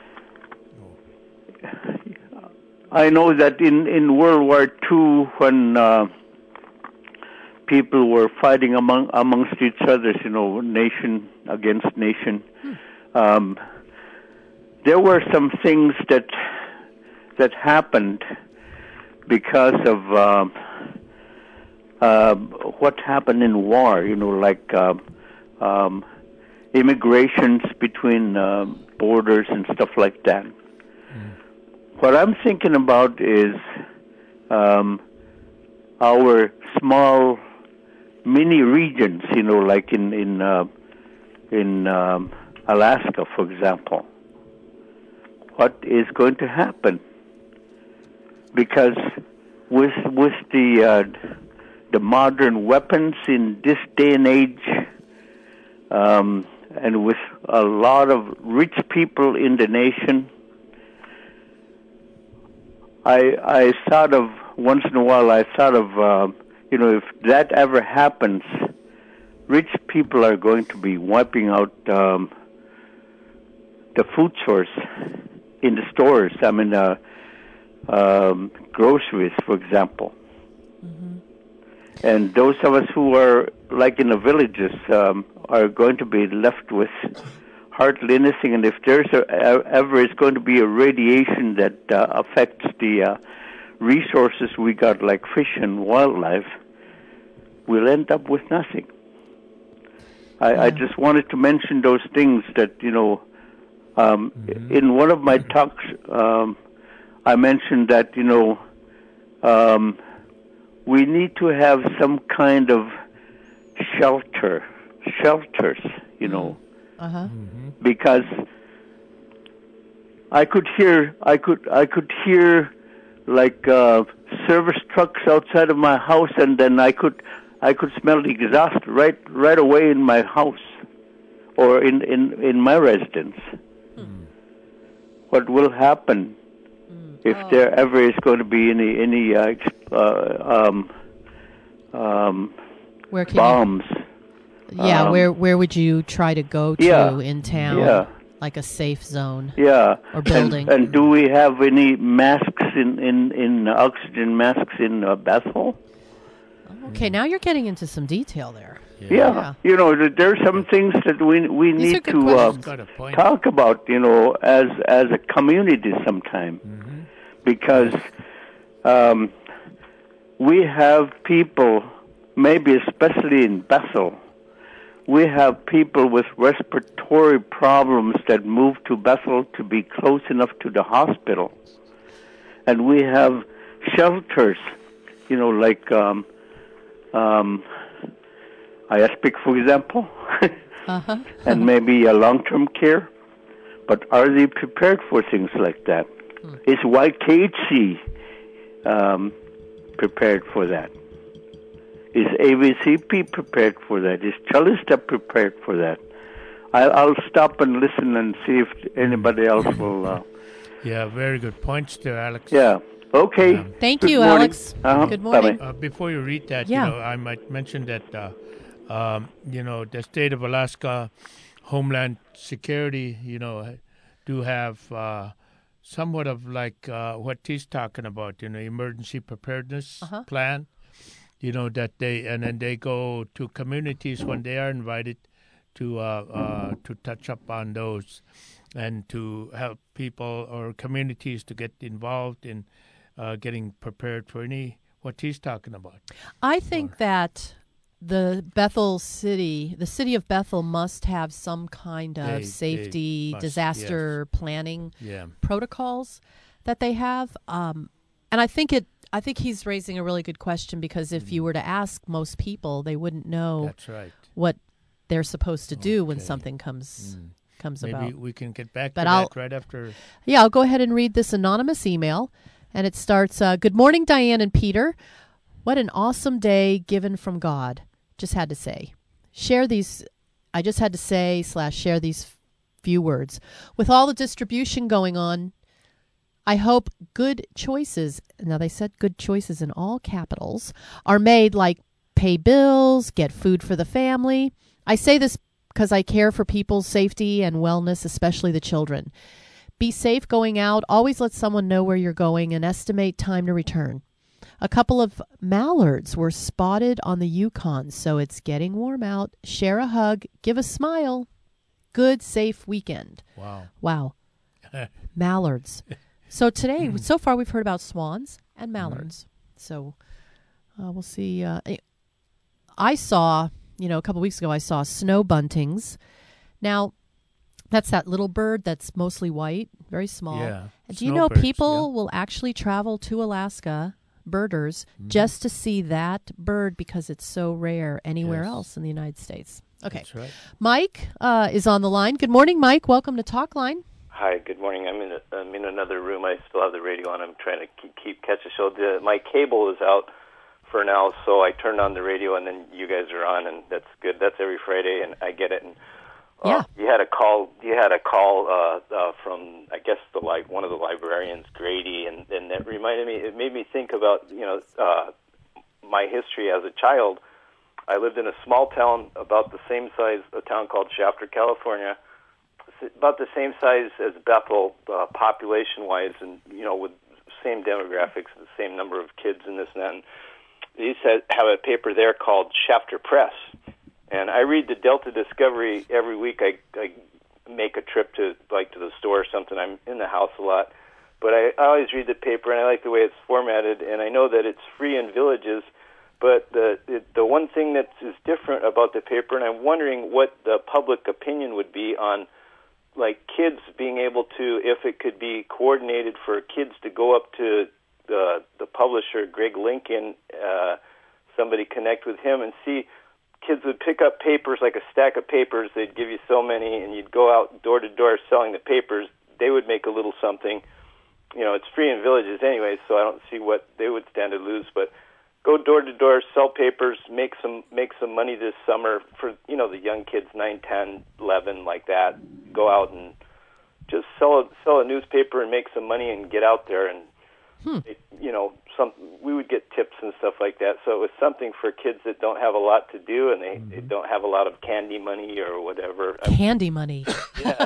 I know that in in World War Two, when uh, people were fighting among amongst each other, you know, nation against nation, um, there were some things that that happened because of uh, uh, what happened in war, you know, like uh, um, immigrations between uh, borders and stuff like that. Mm. What I'm thinking about is um, our small mini regions, you know, like in in uh, in um, Alaska, for example. What is going to happen? Because with with the uh, the modern weapons in this day and age, um, and with a lot of rich people in the nation, I I thought of once in a while. I thought of uh, you know, if that ever happens, rich people are going to be wiping out um, the food source in the stores. I mean. Uh, Um, groceries, for example. Mm-hmm. And those of us who are like in the villages um, are going to be left with hardly anything. And if there's a, ever is going to be a radiation that uh, affects the uh, resources we got, like fish and wildlife, we'll end up with nothing. I, yeah. I just wanted to mention those things that, you know, Um, mm-hmm. In one of my talks, um, I mentioned that, you know, um, we need to have some kind of shelter, shelters, you know, uh-huh. mm-hmm. because I could hear, I could, I could hear, like uh, service trucks outside of my house, and then I could, I could smell the exhaust right, right away in my house, or in in, in my residence. Hmm. What will happen mm. if oh. there ever is going to be any any uh, uh, um, um, where can bombs? You, yeah, um, where where would you try to go to yeah, in town? Yeah. Like a safe zone. Yeah. Or building. And, and do we have any masks in in, in uh, oxygen masks in uh, Bethel? Okay, now you're getting into some detail there. Yeah. yeah. yeah. You know, there are some things that we we These need to uh, talk about, you know, as as a community sometime. Mm-hmm. Because um, we have people, maybe especially in Bethel, we have people with respiratory problems that move to Bethel to be close enough to the hospital. And we have shelters, you know, like um, um, Iaspic, for example, uh-huh. and maybe a long-term care. But are they prepared for things like that? Hmm. Is Y K H C um, prepared for that? Is A V C P prepared for that? Is Chalista prepared for that? I'll, I'll stop and listen and see if anybody else will. Uh... Yeah, very good points there, Alex. Yeah. Okay. Yeah. Thank good you, morning. Alex. Uh-huh. Good morning. Uh, before you read that, yeah. you know, I might mention that, uh, um, you know, the state of Alaska Homeland Security, you know, do have uh, somewhat of like uh, what he's talking about, you know, emergency preparedness uh-huh. plan. You know, that they, and then they go to communities when they are invited to uh, uh, to touch up on those and to help people or communities to get involved in uh, getting prepared for any, what he's talking about. I think or, that the Bethel city, the city of Bethel must have some kind of they, safety, they must, disaster yes. planning yeah. protocols that they have. Um, and I think it, I think he's raising a really good question because if mm. you were to ask most people, they wouldn't know That's right. what they're supposed to do okay. when something comes mm. comes Maybe about. Maybe we can get back but to I'll, that right after. Yeah, I'll go ahead and read this anonymous email. And it starts, uh, good morning, Diane and Peter. What an awesome day given from God. Just had to say. Share these, I just had to say slash share these few words. With all the distribution going on, I hope good choices, now they said good choices in all capitals, are made, like pay bills, get food for the family. I say this because I care for people's safety and wellness, especially the children. Be safe going out. Always let someone know where you're going and estimate time to return. A couple of mallards were spotted on the Yukon, so it's getting warm out. Share a hug. Give a smile. Good, safe weekend. Wow. Wow. Mallards. So today, so far we've heard about swans and mallards. Mm-hmm. So uh, we'll see. Uh, I saw, you know, a couple weeks ago, I saw snow buntings. Now, that's that little bird that's mostly white, very small. Yeah. And do you know people yeah. will actually travel to Alaska, birders, mm-hmm. just to see that bird because it's so rare anywhere yes. else in the United States? Okay. That's right. Mike uh, is on the line. Good morning, Mike. Welcome to Talkline. Hi, good morning. I'm in a, I'm in another room. I still have the radio on. I'm trying to keep, keep catch the show. The, my cable is out for now, so I turned on the radio, and then you guys are on, and that's good. That's every Friday, and I get it. And uh, yeah. you had a call. You had a call uh, uh, from I guess the like one of the librarians, Grady, and, and that reminded me. It made me think about you know uh, my history as a child. I lived in a small town about the same size, a town called Shafter, California. About the same size as Bethel, uh, population-wise, and you know, with same demographics, the same number of kids, and this and that. And they used to have a paper there called Shafter Press, and I read the Delta Discovery every week. I, I make a trip to like to the store or something. I'm in the house a lot, but I, I always read the paper, and I like the way it's formatted. And I know that it's free in villages, but the it, the one thing that is different about the paper, and I'm wondering what the public opinion would be on like kids being able to, if it could be coordinated for kids to go up to the the publisher, Greg Lincoln, uh, somebody connect with him and see. Kids would pick up papers, like a stack of papers. They'd give you so many, and you'd go out door to door selling the papers. They would make a little something. You know, it's free in villages anyway, so I don't see what they would stand to lose. But go door to door, sell papers, make some make some money this summer for, you know, the young kids, nine, ten, eleven, like that. Go out and just sell a, sell a newspaper and make some money and get out there and. Hmm. It, you know, some we would get tips and stuff like that. So it was something for kids that don't have a lot to do, and they, mm-hmm. they don't have a lot of candy money or whatever. Candy money. Yeah.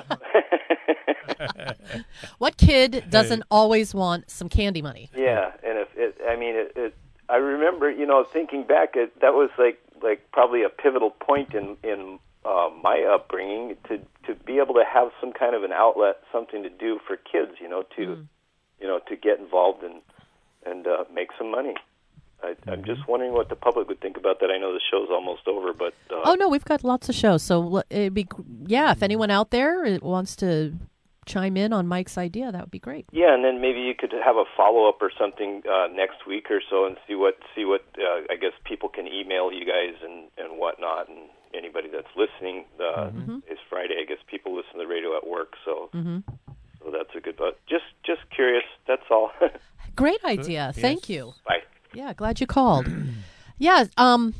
What kid doesn't always want some candy money? Yeah, and if it, I mean, it, it. I remember, you know, thinking back, it, that was like like probably a pivotal point in in uh, my upbringing to to be able to have some kind of an outlet, something to do for kids, you know, to. Mm. You know, to get involved and and uh, make some money. I, mm-hmm. I'm just wondering what the public would think about that. I know the show's almost over, but uh, oh no, we've got lots of shows. So it'd be yeah. If anyone out there wants to chime in on Mike's idea, that would be great. Yeah, and then maybe you could have a follow up or something uh, next week or so, and see what see what uh, I guess people can email you guys and and whatnot, and anybody that's listening. Uh, mm-hmm. It's Friday. I guess people listen to the radio at work, so. Mm-hmm. So that's a good, but just just curious. That's all. Great idea. Good. Thank yes. you. Bye. Yeah, glad you called. yeah, um,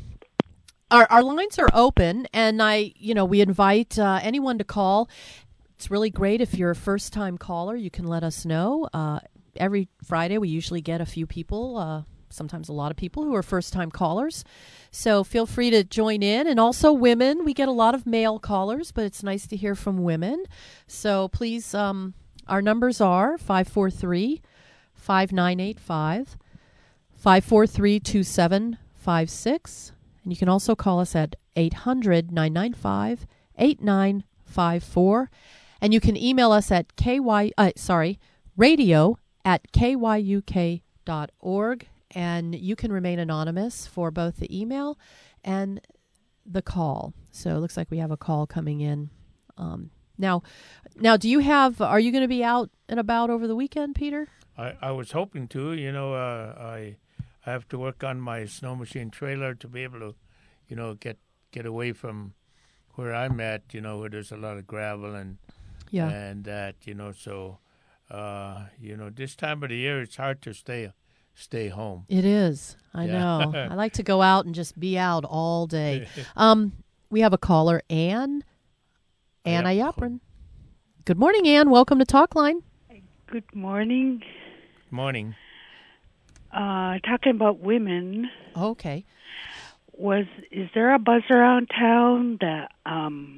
our our lines are open, and I, you know, we invite uh, anyone to call. It's really great if you're a first time caller. You can let us know. Uh, every Friday, we usually get a few people. Uh, sometimes a lot of people who are first time callers. So feel free to join in. And also women. We get a lot of male callers, but it's nice to hear from women. So please. Um, Our numbers are five four three, five nine eight five, five four three, two seven five six, and you can also call us at eight hundred, nine nine five, eight nine five four, and you can email us at ky uh, sorry radio at k y u k dot org, and you can remain anonymous for both the email and the call. So it looks like we have a call coming in. Um, Now, now, do you have? Are you going to be out and about over the weekend, Peter? I, I was hoping to. You know, uh, I I have to work on my snow machine trailer to be able to, you know, get get away from where I'm at. You know, where there's a lot of gravel and yeah, and that. You know, so uh, you know, this time of the year it's hard to stay stay home. It is. I yeah. know. I like to go out and just be out all day. um, we have a caller, Anne. Ann Ayapran. Good morning, Ann. Welcome to Talkline. Good morning. Morning. Uh, talking about women. Okay. Was is there a buzz around town that um,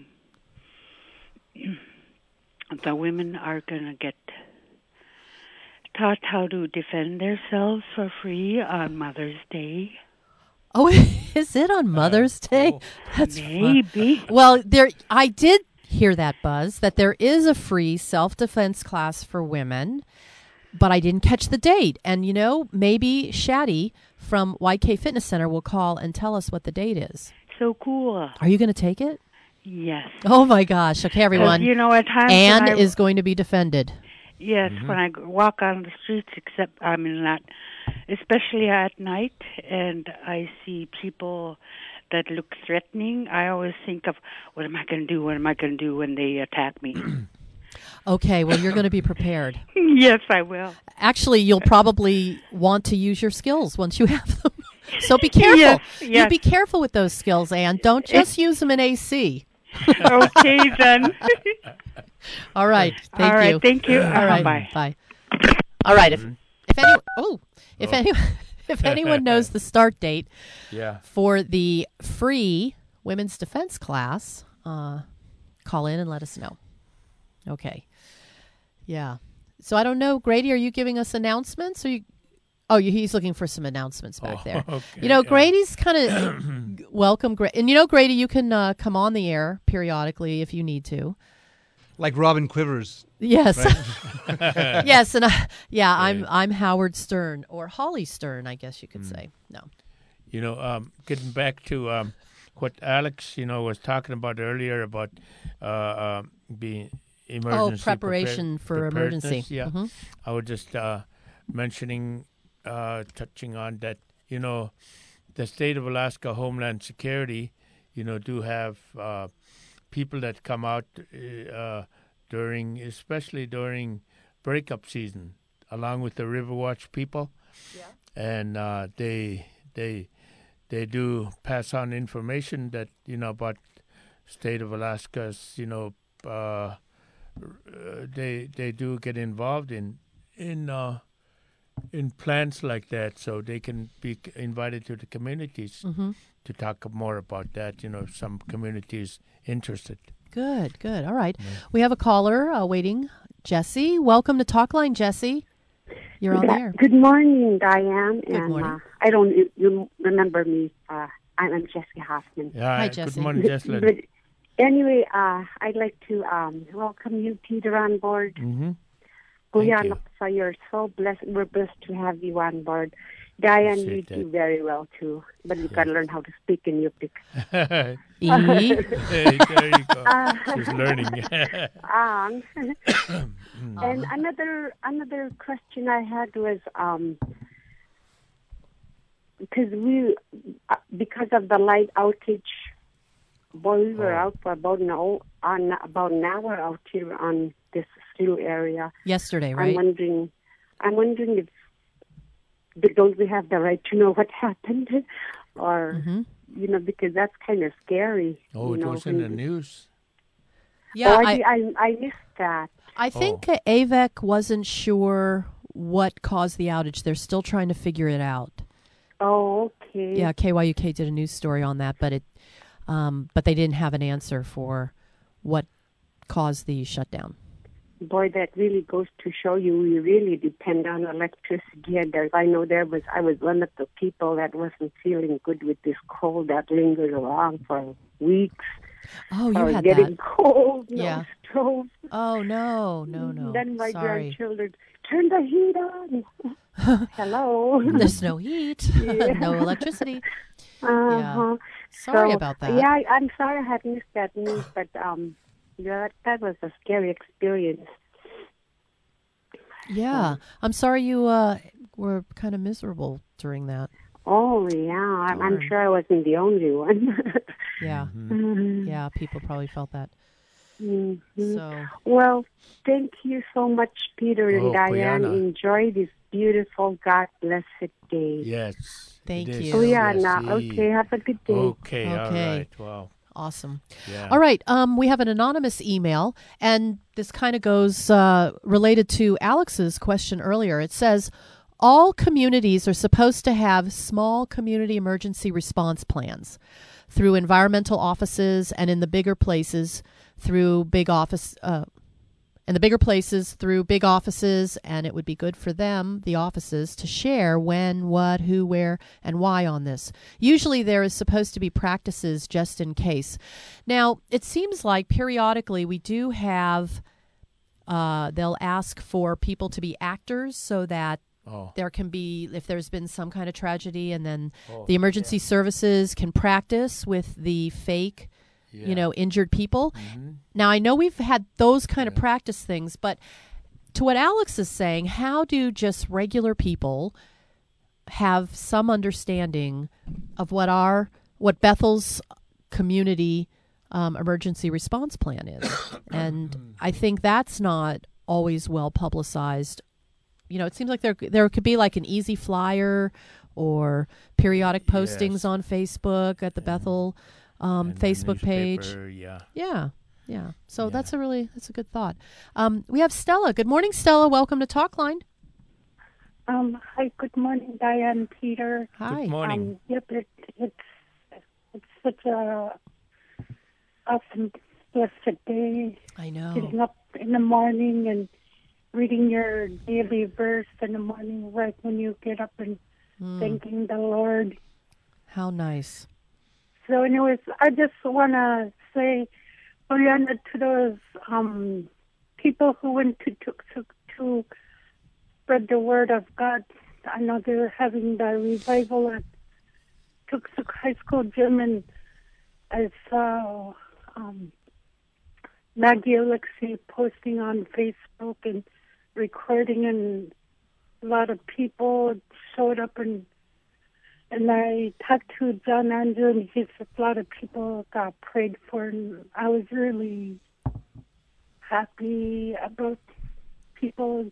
the women are going to get taught how to defend themselves for free on Mother's Day? Oh, is it on Mother's uh, Day? Oh, That's maybe. Fun. Well, there. I did. Hear that, Buzz, that there is a free self-defense class for women, but I didn't catch the date. And, you know, maybe Shaddy from Y K Fitness Center will call and tell us what the date is. So cool. Are you going to take it? Yes. Oh, my gosh. Okay, everyone. You know, at times Anne I, is going to be defended. Yes, mm-hmm. when I walk on the streets, except, I mean, not, especially at night, and I see people that look threatening, I always think of, what am I going to do, what am I going to do when they attack me? Okay, well, you're going to be prepared. Yes, I will. Actually, you'll probably want to use your skills once you have them. So be careful. Yes, yes. You be careful with those skills, Anne. Don't just use them in A C. Okay, then. All right. Thank All right, you. thank you. All right. Bye. Bye. All right. If, if any, oh, if oh. anyone... If anyone knows the start date yeah. for the free women's defense class, uh, call in and let us know. Okay. Yeah. So I don't know, Grady, are you giving us announcements? Or you, oh, he's looking for some announcements back oh, there. Okay. You know, Grady's kind of welcome. Gra- and you know, Grady, you can uh, come on the air periodically if you need to. Like Robin Quivers. Yes. Right? Yes, and uh, yeah, I'm I'm Howard Stern, or Holly Stern, I guess you could mm. say. No. You know, um, getting back to um, what Alex, you know, was talking about earlier about uh, uh, being, emergency preparation for preparedness, emergency. Yeah, Mhm. I was just uh, mentioning, uh, touching on that. You know, the state of Alaska Homeland Security, you know, do have uh, people that come out uh, during, especially during breakup season, along with the Riverwatch people. Yeah. And uh, they they they do pass on information that, you know, about state of Alaska's, you know, uh, they they do get involved in in uh, in plans like that, so they can be invited to the communities Mhm. to talk more about that. You know, if some communities interested. Good, good. All right. We have a caller uh, waiting. Jesse, welcome to Talkline, Jesse. You're on Good- the air. Good morning, Diane. Good and morning. Uh, I don't you, you remember me. Uh, I'm I'm Jesse Hoffman. Yeah, Hi, good Jesse. morning, Jesselyn. But anyway, uh, I'd like to um, welcome you, Peter, on board. Mm-hmm. Kuya, so you're so blessed. We're blessed to have you on board. Diane, you Appreciate do that. very well too, but you've got to learn how to speak in Yupik. E? Hey, there you go. Uh, She's learning. um, and another another question I had was um, because we uh, because of the light outage, boy, we were Oh. out for about an hour, on about an hour out here on this little area. Yesterday, I'm right? wondering, I'm wondering if but don't we have the right to know what happened, or Mm-hmm. you know, because that's kind of scary. Oh, you it know, was in the when- news. Yeah, oh, I, I- did- I I missed that. I think uh, A V E C wasn't sure what caused the outage. They're still trying to figure it out. Oh, okay. Yeah, K Y U K did a news story on that, but it, um, but they didn't have an answer for what caused the shutdown. Boy, that really goes to show you we really depend on electricity. And there's, I know there was, I was one of the people that wasn't feeling good with this cold that lingered around for weeks. Oh, you I was had getting that. cold, no Yeah. stove. Oh no, no, no. Then my Sorry. grandchildren, turn the heat on. Hello. There's no heat, Yeah. no electricity. Uh-huh. Sorry So, about that. Yeah, I, I'm sorry I had missed that news, but um, yeah, that, that was a scary experience. Yeah, I'm sorry you uh, were kind of miserable during that. Oh yeah, I'm, I'm Darn. sure I wasn't the only one. Yeah, Mhm. yeah, people probably felt that. Mhm. So, Well, thank you so much, Peter and Oh, Diane. Brianna. Enjoy this beautiful, God blessed day. Yes. Thank it is. you. Oh yeah, Yes, now see. okay. Have a good day. Okay, all Okay. right. Wow. awesome. Yeah. All right, um, we have an anonymous email, and this kind of goes uh, related to Alex's question earlier. It says, all communities are supposed to have small community emergency response plans through environmental offices, and in the bigger places through big office uh, and the bigger places through big offices, and it would be good for them, the offices, to share when, what, who, where, and why on this. Usually there is supposed to be practices just in case. Now, it seems like periodically we do have, uh, they'll ask for people to be actors so that Oh. there can be, if there's been some kind of tragedy, and then Oh, the emergency services can practice with the fake, you know, injured people. Mm-hmm. Now, I know we've had those kind of practice things, but to what Alex is saying, how do just regular people have some understanding of what our, what Bethel's community um, emergency response plan is? And I think that's not always well publicized. You know, it seems like there there could be like an easy flyer or periodic postings Yes. on Facebook at the Bethel um, And the Facebook page. newspaper, yeah. Yeah, yeah. So that's a really that's a good thought. Um, we have Stella. Good morning, Stella. Welcome to Talkline. Um, hi, good morning, Diane, Peter. Hi. Good morning. Um, yep, it, it's it's such a awesome, blessed day. I know. Getting up in the morning and reading your daily verse in the morning, right when you get up, and Mm. thanking the Lord. How nice. So, anyways, I just want to say, Oriana, to those um, people who went to, to to to spread the word of God. I know they're having the revival at Tuksuk High School gym, and I saw um, Maggie Alexei posting on Facebook and recording, and a lot of people showed up, and and I talked to John Andrew, and he said a lot of people got prayed for, and I was really happy about people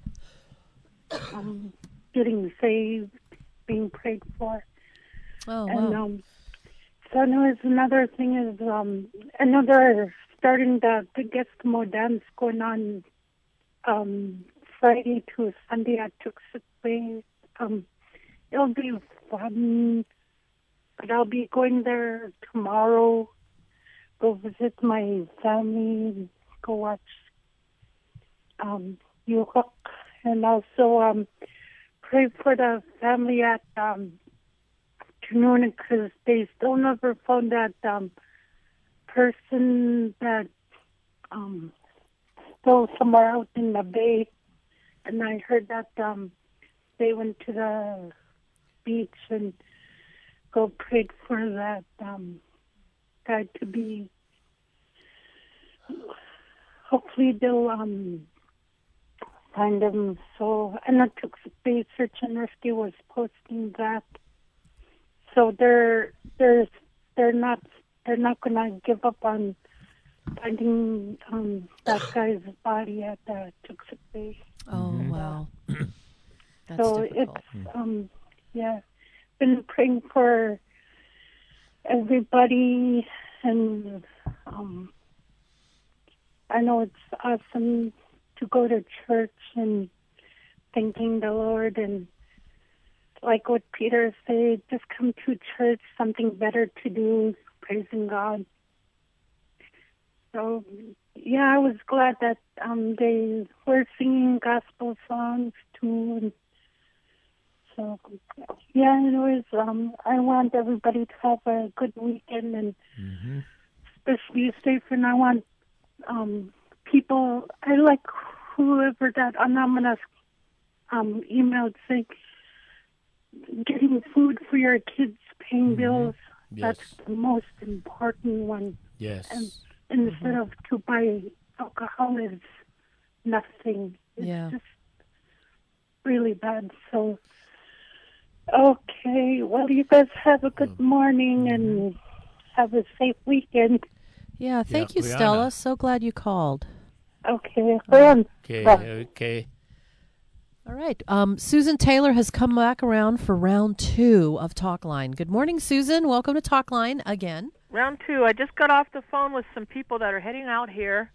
um, getting saved, being prayed for. Oh, and wow. um, so anyways, another thing is um, another starting the big Eskimo dance going on um, Friday to Sunday at Tuxuk Bay. Um, it'll be fun, but I'll be going there tomorrow. Go visit my family. Go watch um, Yuhuk, and also um, pray for the family at um, afternoon, because they still never found that um, person that um, still somewhere out in the bay. And I heard that um, they went to the beach and go prayed for that um, guy to be. Hopefully they'll um, find him. So, and I took Bay Search and Rescue was posting that. So they're they're they're not they're not gonna give up on finding um, that guy's body at the Tuxuk Bay. Oh, wow. That's so difficult. it's um yeah, been praying for everybody, and um I know it's awesome to go to church and thanking the Lord, and like what Peter said, just come to church, something better to do, praising God. So, yeah, I was glad that um, they were singing gospel songs too. And so, yeah, anyways, um, I want everybody to have a good weekend and Mm-hmm. especially safe. And I want um, people, I like whoever that anonymous um, emailed saying, getting food for your kids, paying Mm-hmm. bills, Yes. that's the most important one. Yes. And instead of to buy alcohol is nothing. It's Yeah. just really bad. So, okay. Well, you guys have a good morning and have a safe weekend. Yeah, thank Yeah, you, Brianna. Stella. So glad you called. Okay. Bye. Okay, Bye. okay. All right. Um, Susan Taylor has come back around for round two of Talkline. Good morning, Susan. Welcome to Talkline again. Round two. I just got off the phone with some people that are heading out here,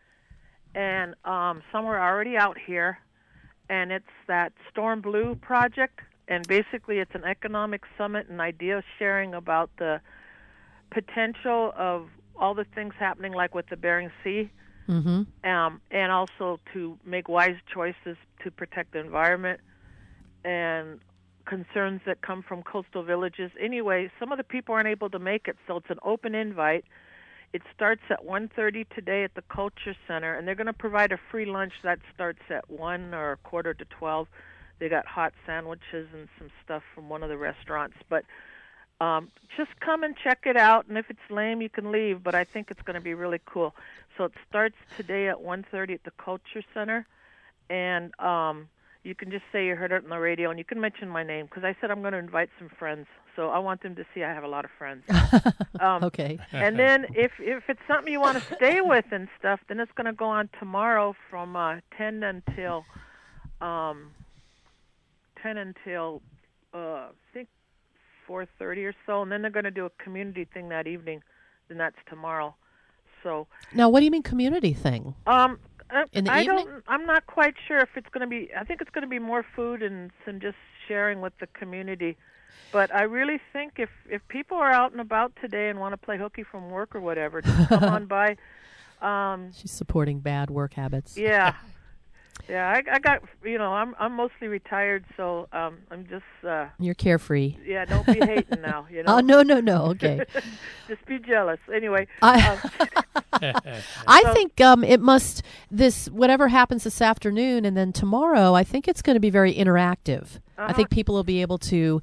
and um, some are already out here, and it's that Storm Blue project, and basically it's an economic summit and idea sharing about the potential of all the things happening, like with the Bering Sea, Mm-hmm. um, and also to make wise choices to protect the environment and concerns that come from coastal villages. Anyway, some of the people aren't able to make it, so it's an open invite. It starts at one thirty today at the Culture Center, and they're going to provide a free lunch that starts at one or a quarter to twelve. They got hot sandwiches and some stuff from one of the restaurants. But um, just come and check it out, and if it's lame, you can leave, but I think it's going to be really cool. So it starts today at one thirty at the Culture Center, and um, you can just say you heard it on the radio, and you can mention my name, because I said I'm going to invite some friends, so I want them to see I have a lot of friends. Um, Okay. And then if if it's something you want to stay with and stuff, then it's going to go on tomorrow from uh, ten until um, ten until uh, I think four thirty or so, and then they're going to do a community thing that evening. Then that's tomorrow. So Now, what do you mean community thing? um, uh, In the I evening? don't. I'm not quite sure if it's going to be. I think it's going to be more food and some just sharing with the community. But I really think if if people are out and about today and want to play hooky from work or whatever, just come on by. Um, She's supporting bad work habits. yeah, yeah. I, I got you know. I'm I'm mostly retired, so um, I'm just. Uh, You're carefree. yeah, don't be hating now. You know. Oh, no, no, no. Okay. Just be jealous. Anyway. I, um, I so- think um, it must, this, whatever happens this afternoon and then tomorrow, I think it's going to be very interactive. I Uh-huh. think people will be able to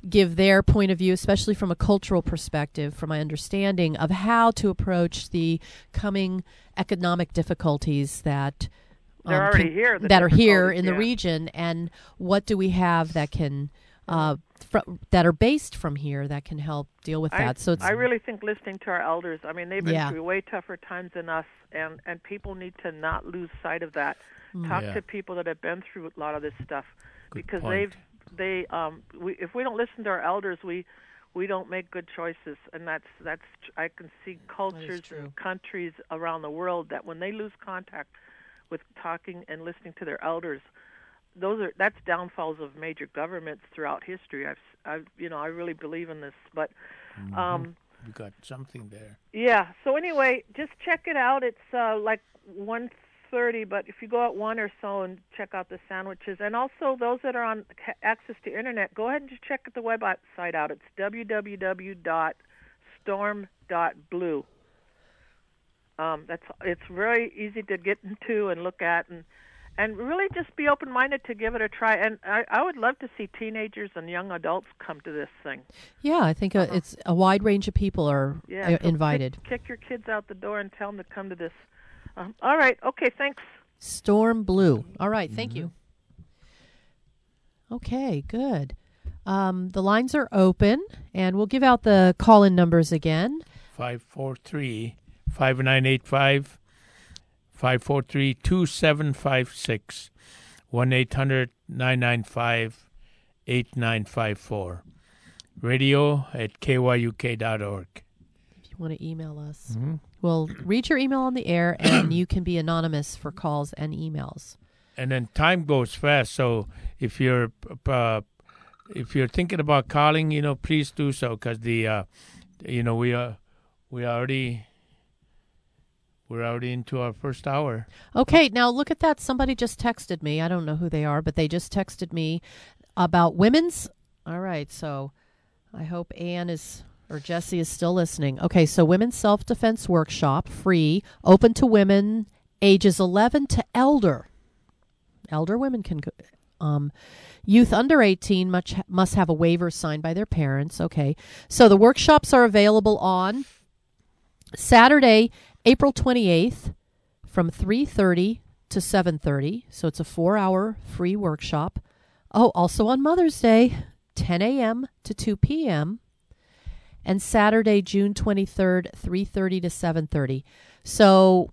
give their point of view, especially from a cultural perspective, from my understanding of how to approach the coming economic difficulties that They're um, already can- here, the that are here difficulties, in the yeah. region, and what do we have that can uh, fr- that are based from here that can help deal with I, that. So it's I really think listening to our elders. I mean, they've been Yeah. through way tougher times than us, and and people need to not lose sight of that. Mm. Talk Yeah. to people that have been through a lot of this stuff, Good because point. they've they um we, if we don't listen to our elders, we we don't make good choices, and that's that's I can see cultures and countries around the world that when they lose contact with talking and listening to their elders, those are that's downfalls of major governments throughout history. I've I've you know I really believe in this, but Mhm. um We got something there. yeah. So anyway, just check it out. It's uh, like one thirty, but if you go at one or so and check out the sandwiches, and also those that are on ha- access to internet, go ahead and just check the website out. It's w w w dot storm dot blue. Um, that's it's very easy to get into and look at, and and really just be open-minded to give it a try. And I, I would love to see teenagers and young adults come to this thing. yeah, I think uh, it's a wide range of people are Yeah, uh, so invited. Kick, kick your kids out the door and tell them to come to this. Um, all right. Okay. Thanks. Storm Blue. All right, thank Mm-hmm. you. Okay, good. Um, the lines are open, and we'll give out the call-in numbers again. five four three, five nine eight five, five four three, two seven five six, one eight hundred, nine nine five, eight nine five four. Radio at K Y U K dot org. If you want to email us, Mhm. we'll read your email on the air, and you can be anonymous for calls and emails. And then time goes fast, so if you're uh, if you're thinking about calling, you know, please do so, because the uh, you know we are we already we're already into our first hour. Okay, now look at that. Somebody just texted me. I don't know who they are, but they just texted me about women's. All right, so I hope Ann is or Jesse is still listening. Okay, so Women's Self-Defense Workshop, free, open to women ages eleven to elder. Elder women can go. Um, youth under eighteen must, must have a waiver signed by their parents. Okay, so the workshops are available on Saturday, April twenty-eighth from three thirty to seven thirty. So it's a four-hour free workshop. Oh, also on Mother's Day, ten a.m. to two p.m. And Saturday, June twenty-third, three thirty to seven thirty. So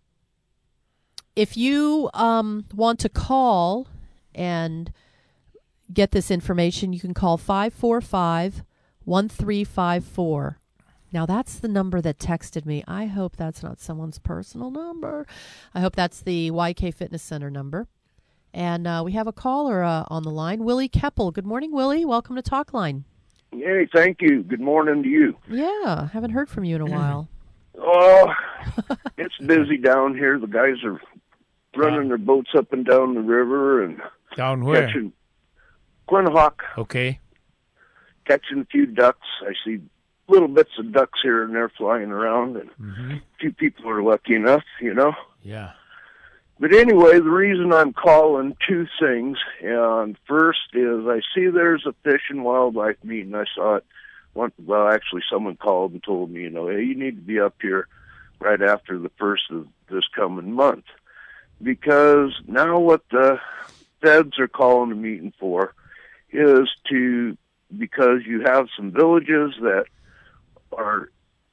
if you um, want to call and get this information, you can call five four five, one three five four. Now, that's the number that texted me. I hope that's not someone's personal number. I hope that's the Y K Fitness Center number. And uh, we have a caller uh, on the line, Willie Keppel. Good morning, Willie. Welcome to Talkline. Hey, thank you. Good morning to you. Yeah, haven't heard from you in a while. Oh, it's busy down here. The guys are running their boats up and down the river and Down where? catching Quinhawk, Okay. catching a few ducks. I see little bits of ducks here and there flying around, and Mm-hmm. a few people are lucky enough, you know. Yeah. But anyway, the reason I'm calling, two things. And first is I see there's a fish and wildlife meeting. I saw it. One, well, actually, someone called and told me, you know, hey, you need to be up here right after the first of this coming month. Because now what the feds are calling a meeting for is to, because you have some villages that are,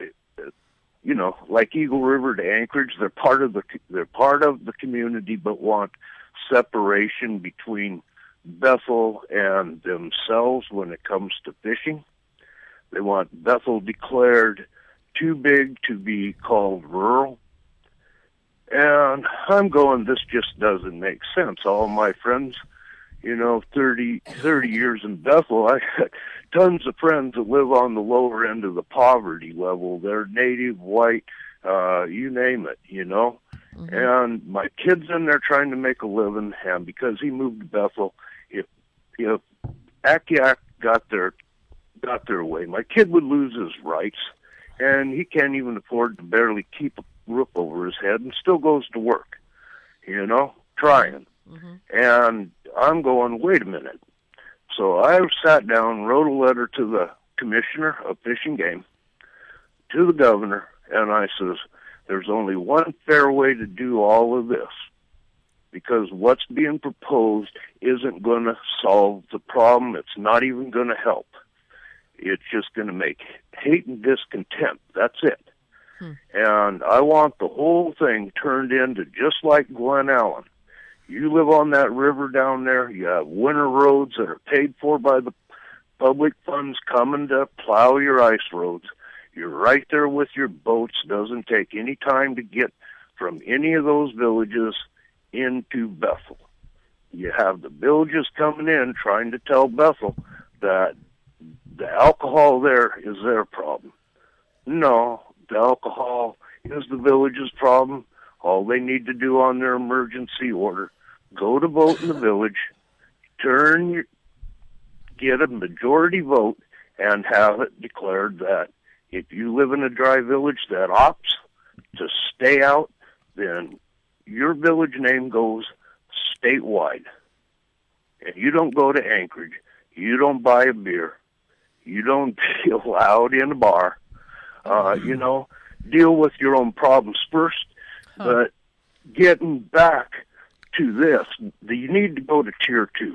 you know, like Eagle River to Anchorage, they're part of the they're part of the community, but want separation between Bethel and themselves when it comes to fishing. They want Bethel declared too big to be called rural. And I'm going, this just doesn't make sense. All my friends, you know, thirty, thirty years in Bethel, I got tons of friends that live on the lower end of the poverty level. They're native, white, uh, you name it, you know. Mm-hmm. And my kid's in there trying to make a living, and because he moved to Bethel, if if Akiak got their got their way, my kid would lose his rights, and he can't even afford to barely keep a roof over his head, and still goes to work, you know, trying. Mm-hmm. And I'm going, wait a minute. So I sat down, wrote a letter to the commissioner of Fish and Game, to the governor, and I says, there's only one fair way to do all of this, because what's being proposed isn't going to solve the problem. It's not even going to help. It's just going to make hate and discontent. That's it. Hmm. And I want the whole thing turned into just like Glen Allen. You live on that river down there. You have winter roads that are paid for by the public funds coming to plow your ice roads. You're right there with your boats. Doesn't take any time to get from any of those villages into Bethel. You have the villages coming in trying to tell Bethel that the alcohol there is their problem. No, the alcohol is the village's problem. All they need to do on their emergency order, go to vote in the village, turn your, get a majority vote, and have it declared that if you live in a dry village that opts to stay out, then your village name goes statewide. And you don't go to Anchorage. You don't buy a beer. You don't be allowed in a bar. Uh, you know, deal with your own problems first. Huh. But getting back to this, you need to go to tier two.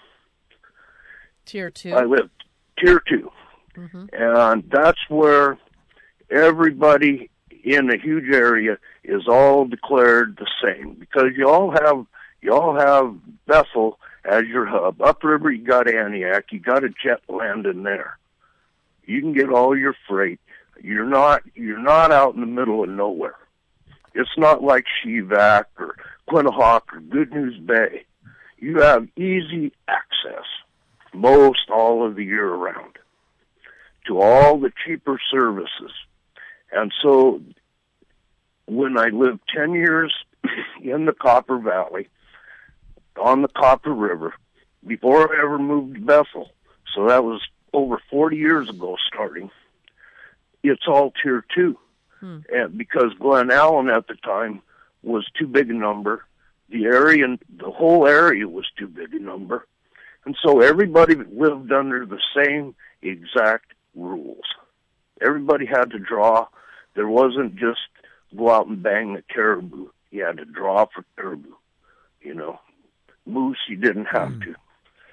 Tier two? I live tier two. Mm-hmm. And that's where everybody in a huge area is all declared the same, because you all have you all have Bethel as your hub. Upriver, you got Antioch, you got a jet landing there. You can get all your freight. You're not you're not out in the middle of nowhere. It's not like Shevac or Quinnahock or Good News Bay. You have easy access most all of the year around to all the cheaper services. And so when I lived ten years in the Copper Valley, on the Copper River, before I ever moved to Bethel, so that was over forty years ago starting, it's all tier two. Hmm. And because Glen Allen at the time was too big a number, the area, the whole area was too big a number. And so everybody lived under the same exact rules. Everybody had to draw. There wasn't just go out and bang the caribou. You had to draw for caribou. You know, moose you didn't have mm. to.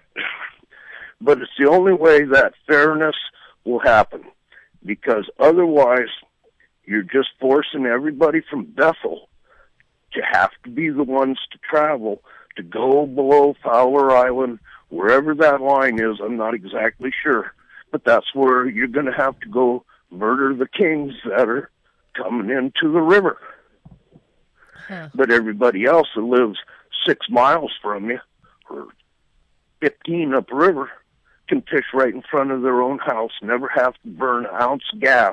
But it's the only way that fairness will happen, because otherwise you're just forcing everybody from Bethel to have to be the ones to travel to go below Fowler Island, wherever that line is. I'm not exactly sure, but that's where you're going to have to go murder the kings that are coming into the river. Huh. But everybody else that lives six miles from you, or fifteen upriver, can fish right in front of their own house, never have to burn an ounce of gas.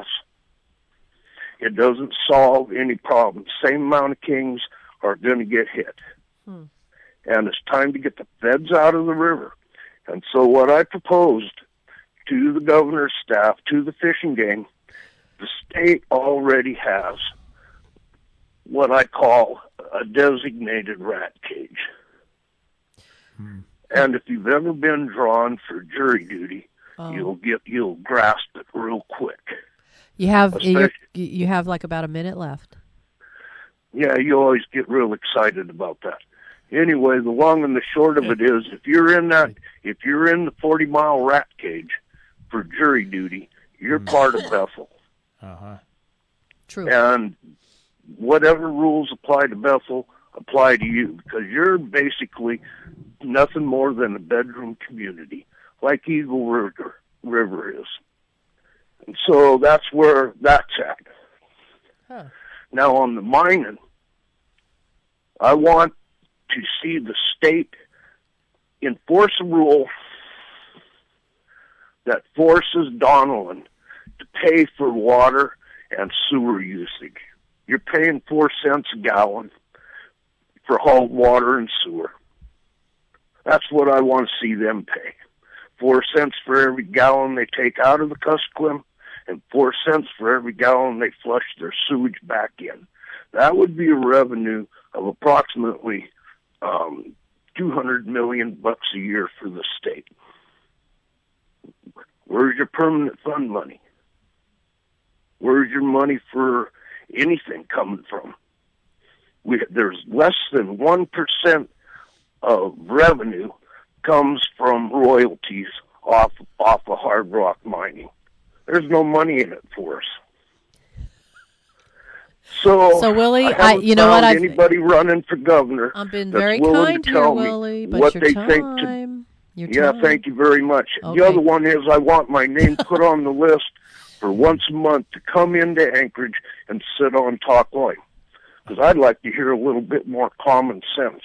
It doesn't solve any problems. Same amount of kings are going to get hit. Hmm. And it's time to get the feds out of the river. And so what I proposed to the governor's staff, to the fishing game, the state already has what I call a designated rat cage. Hmm. And if you've ever been drawn for jury duty, oh. you'll get you'll grasp it real quick. You have you you have like about a minute left. Yeah, you always get real excited about that. Anyway, the long and the short of it is, if you're in that, if you're in the forty mile rat cage for jury duty, you're part of Bethel. Uh huh. True. And whatever rules apply to Bethel apply to you, because you're basically nothing more than a bedroom community, like Eagle River, River is. And so that's where that's at. Huh. Now on the mining, I want to see the state enforce a rule that forces Donelon to pay for water and sewer usage. You're paying four cents a gallon for hauled water and sewer. That's what I want to see them pay. Four cents for every gallon they take out of the Kuskokwim, and four cents for every gallon they flush their sewage back in. That would be a revenue of approximately um, two hundred million bucks a year for the state. Where's your permanent fund money? Where's your money for anything coming from? We, there's less than one percent of revenue comes from royalties off off of hard rock mining. There's no money in it for us. So, So, Willie, I, I- haven't you know what, found I've- anybody running for governor. I've been that's very willing kind to here, tell me Willie, but what your they time, think to. your Yeah, time. thank you very much. Okay. The other one is I want my name put on the list for once a month to come into Anchorage and sit on Talk Line. Because I'd like to hear a little bit more common sense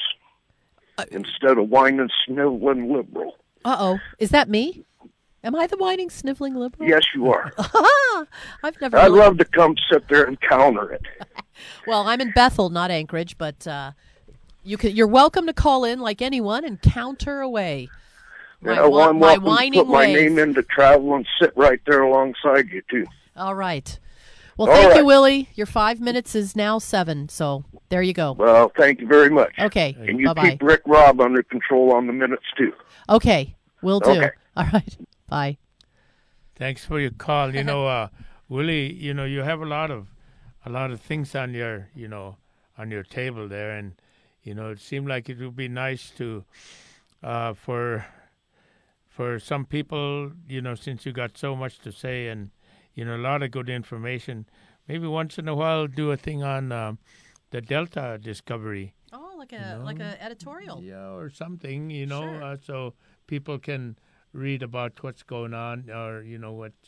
instead of whining, sniveling liberal. Uh-oh. Is that me? Am I the whining, sniveling liberal? Yes, you are. I've never I'd really- love to come sit there and counter it. Well, I'm in Bethel, not Anchorage, but uh, you can, you're welcome to call in like anyone and counter away. My, Yeah, well, whi- I'm my welcome to whining put my ways. name into travel and sit right there alongside you, too. All right. Well, All thank right. you, Willie. Your five minutes is now seven, so there you go. Well, thank you very much. Okay. And you Bye-bye. keep Rick Robb under control on the minutes, too. Okay, will do. Okay. All right. Bye. Thanks for your call. You know, uh, Willie, you know, you have a lot of a lot of things on your, you know, on your table there, and you know, it seemed like it would be nice to, uh, for, for some people, you know, since you got so much to say and, you know, a lot of good information. Maybe once in a while, do a thing on um, the Delta discovery. Oh, like a like a editorial. Yeah, or something, you know, uh, so people can read about what's going on, or you know what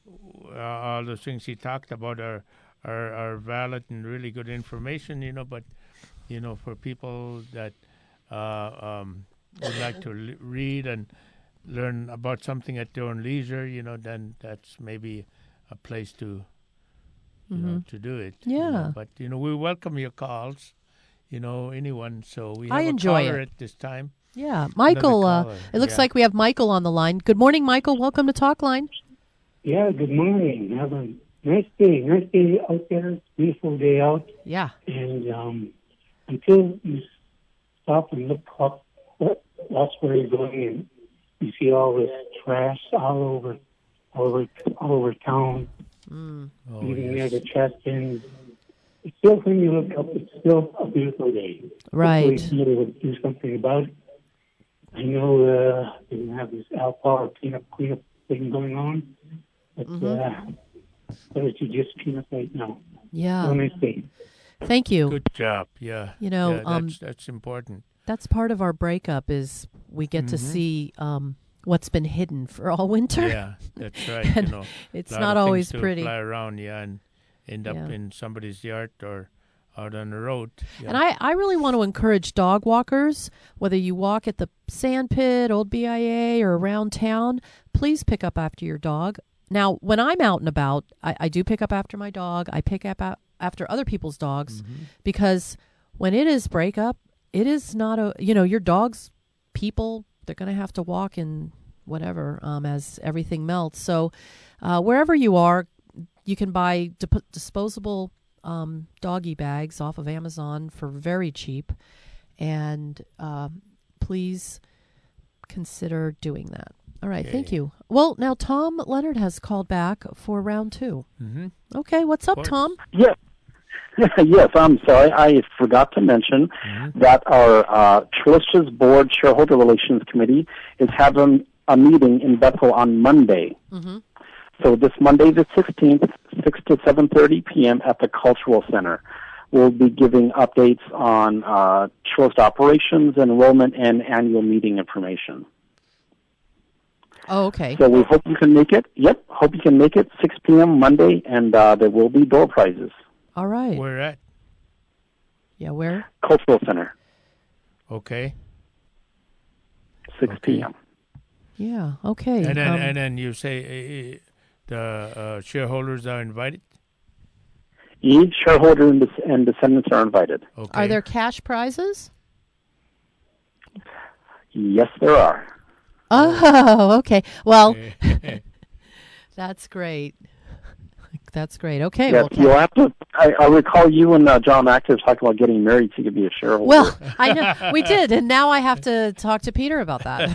uh, all those things he talked about are, are are valid and really good information, you know. But you know, for people that uh, um, would like to l- read and learn about something at their own leisure, you know, then that's maybe a place to you know Mhm. to do it. you Yeah. know. But you know, we welcome your calls. You know, anyone. So we have I a enjoy caller it. at this time. Yeah, Another Michael. Uh, caller. it looks Yeah. like we have Michael on the line. Good morning, Michael. Welcome to Talk Line. Yeah, good morning. Have a nice day. Nice day out there. Beautiful day out. Yeah. And um, until you stop and look up, that's where you're going, and you see all this trash all over, all over, all over town. Mm. Oh, Even yes. near the trash bins. It's still, when you look up, it's still a beautiful day. Right. Hopefully somebody would do something about it. I know uh, they have this Alpha cleanup cleanup thing going on, but Mhm. uh, why don't you just clean up right now? Yeah. Have a nice day. Thank you. Good job. Yeah. You know, yeah, um, that's that's important. That's part of our breakup is we get to Mhm. see um, what's been hidden for all winter. Yeah, that's right. And you know, it's lot not of things always to pretty. Fly around, yeah, and end up Yeah. in somebody's yard or out on the road. Yeah. And I, I really want to encourage dog walkers, whether you walk at the sand pit, old B I A, or around town, please pick up after your dog. Now, when I'm out and about, I, I do pick up after my dog. I pick up a- after other people's dogs Mm-hmm. because when it is breakup, it is not a, you know, your dog's people, they're going to have to walk in whatever um, as everything melts. So uh, wherever you are, you can buy dip- disposable um, doggy bags off of Amazon for very cheap. And uh, please consider doing that. All right, thank Okay. you. Well, now Tom Leonard has called back for round two. Mm-hmm. Okay, what's up, course. Tom? Yes. yes, I'm sorry. I forgot to mention Mm-hmm. that our uh, Trilista's Board Shareholder Relations Committee is having a meeting in Bethel on Monday. Mm-hmm. So this Monday the sixteenth, six to seven thirty p.m. at the Cultural Center. We'll be giving updates on uh, Trilist operations, enrollment, and annual meeting information. Oh, okay. So we hope you can make it. Yep, hope you can make it, six p.m. Monday, and uh, there will be door prizes. All right. Where at? Yeah, where? Cultural Center, Okay. six p.m. Yeah, okay. And then Um, and then you say uh, the uh, shareholders are invited. Each shareholder and, des- and descendants are invited. Okay. Are there cash prizes? Yes, there are. Oh, okay. Well, that's great. That's great. Okay. Yeah, well, you'll have to. I, I recall you and uh, John Active talking about getting married so you could be a shareholder. Well, I know we did, and now I have to talk to Peter about that.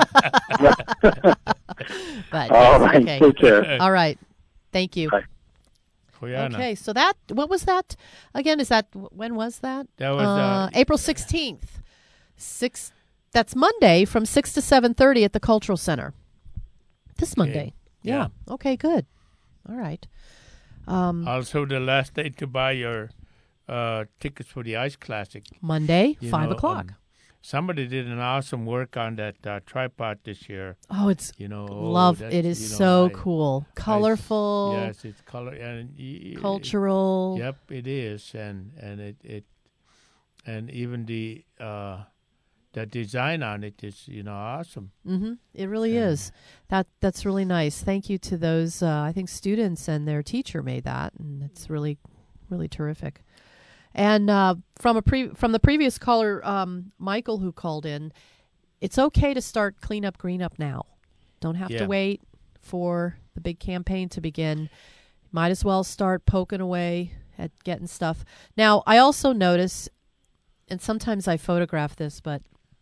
But all yes, right, okay. take care. All right, thank you. Bye. Okay, so that what was that again? Is that when was that? That was uh, uh, April sixteenth. Six. That's Monday from six to seven thirty at the Cultural Center. This Monday. Yeah. yeah. Okay. Good. All right. Um, also, the last day to buy your uh, tickets for the Ice Classic. Monday, You five know, o'clock. um, somebody did an awesome work on that uh, tripod this year. Oh, it's you know love. that's, It is you know, so I- cool, I- colorful. yes, it's color and y- y- Cultural. Yep, it is, and and it, it and even the uh, the design on it is you know awesome. Mm-hmm. It really And- is. That that's really nice. Thank you to those. Uh, I think students and their teacher made that, and it's really, really terrific. And uh, from a pre from the previous caller, um, Michael, who called in, it's okay to start clean up, green up now. Don't have Yeah. to wait for the big campaign to begin. Might as well start poking away at getting stuff. Now, I also notice, and sometimes I photograph this, but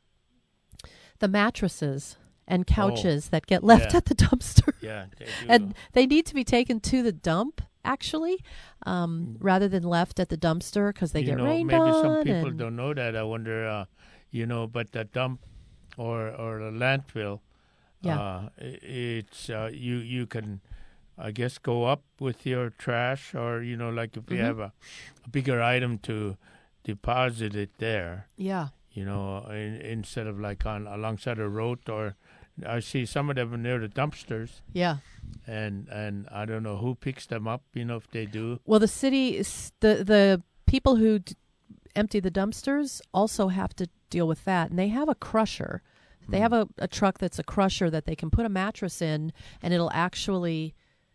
the mattresses and couches Oh, that get left yeah. at the dumpster. Yeah, they do. And they need to be taken to the dump, actually, um, rather than left at the dumpster because they you get know, rained maybe on. some people and- don't know that. I wonder, uh, you know, but the dump or or a landfill, Yeah. uh, i- it's uh, you you can, I guess, go up with your trash, or you know, like if you Mhm. have a, a bigger item to deposit it there. Yeah. You know, in, instead of like on alongside a road, or I see some of them near the dumpsters. Yeah. And and I don't know who picks them up. You know, if they do. Well, the city, is, the the people who d- empty the dumpsters also have to deal with that, and they have a crusher. They Hmm. have a, a truck that's a crusher that they can put a mattress in, and it'll actually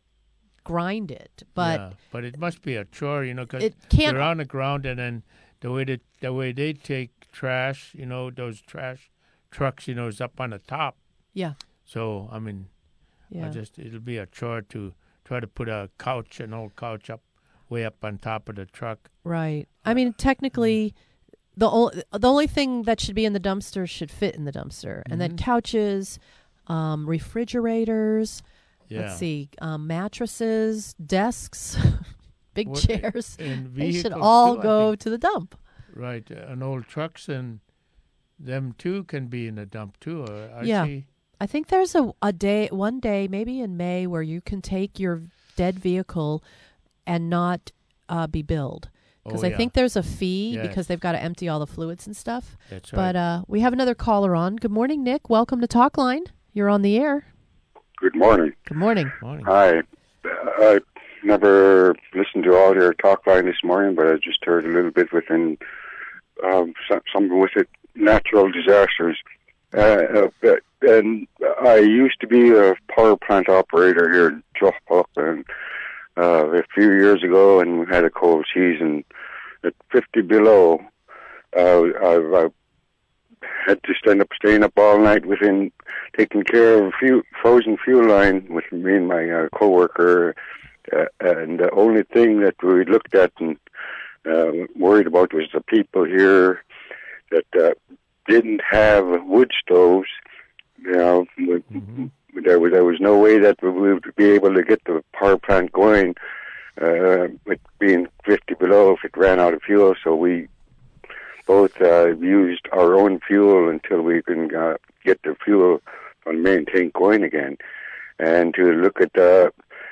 grind it. But yeah, but it must be a chore, you know, because It can't- you're on the ground, and then the way that the way they take trash, you know, those trash trucks, you know, is up on the top. Yeah. So I mean, Yeah. I just it'll be a chore to try to put a couch, an old couch, up way up on top of the truck. Right. I mean, technically, the only the only thing that should be in the dumpster should fit in the dumpster, and then Mhm. couches, um, refrigerators. Yeah. Let's see, um, mattresses, desks, big What- chairs. and They should vehicles all too, I go think. to the dump. Right, uh, and old trucks and them too can be in the dump too. Or I yeah. see. I think there's a, a day, one day, maybe in May, where you can take your dead vehicle and not uh, be billed. Because Oh, I yeah. think there's a fee Yes. because they've got to empty all the fluids and stuff. That's But right. uh, we have another caller on. Good morning, Nick. Welcome to Talkline. You're on the air. Good morning. Good morning. Morning. Hi. I never listened to all your talk line this morning, but I just heard a little bit within um, some, some with it natural disasters. Uh, uh, and I used to be a power plant operator here in Jochbuck, and uh, a few years ago, and we had a cold season at fifty below. Uh, I, I had to stand up, staying up all night within taking care of a few frozen fuel line with me and my uh, coworker. Uh, and the only thing that we looked at and uh, worried about was the people here that uh, didn't have wood stoves. You know, we, there was there was no way that we would be able to get the power plant going uh, with being fifty below if it ran out of fuel. So we both uh, used our own fuel until we can uh, get the fuel on the main tank going again. And to look at uh,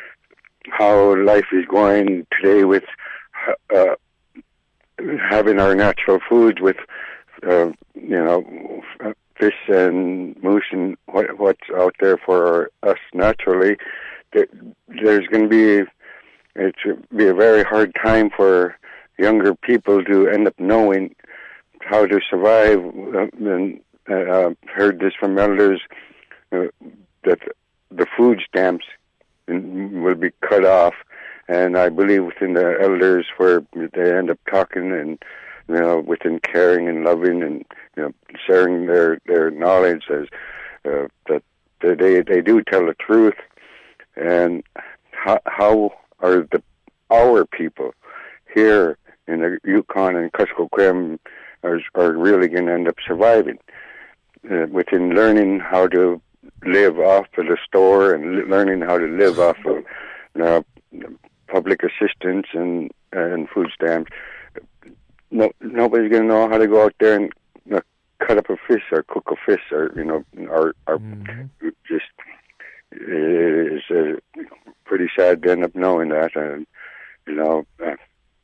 how life is going today with uh, having our natural foods with, uh, you know, fish and moose and what, what's out there for us naturally, there, there's going to be, it's be a very hard time for younger people to end up knowing how to survive. Uh, and uh, I've heard this from elders uh, that the food stamps will be cut off, and I believe within the elders where they end up talking and you know within caring and loving and you know sharing their their knowledge as uh, that they they do tell the truth. And how how are the our people here in the Yukon and Kuskokwim are, are really going to end up surviving uh, within learning how to live off of the store and li- learning how to live off of uh, public assistance and and food stamps. No, nobody's going to know how to go out there and you know, cut up a fish or cook a fish or you know or, or mm-hmm. just it's uh, pretty sad to end up knowing that, and you know uh,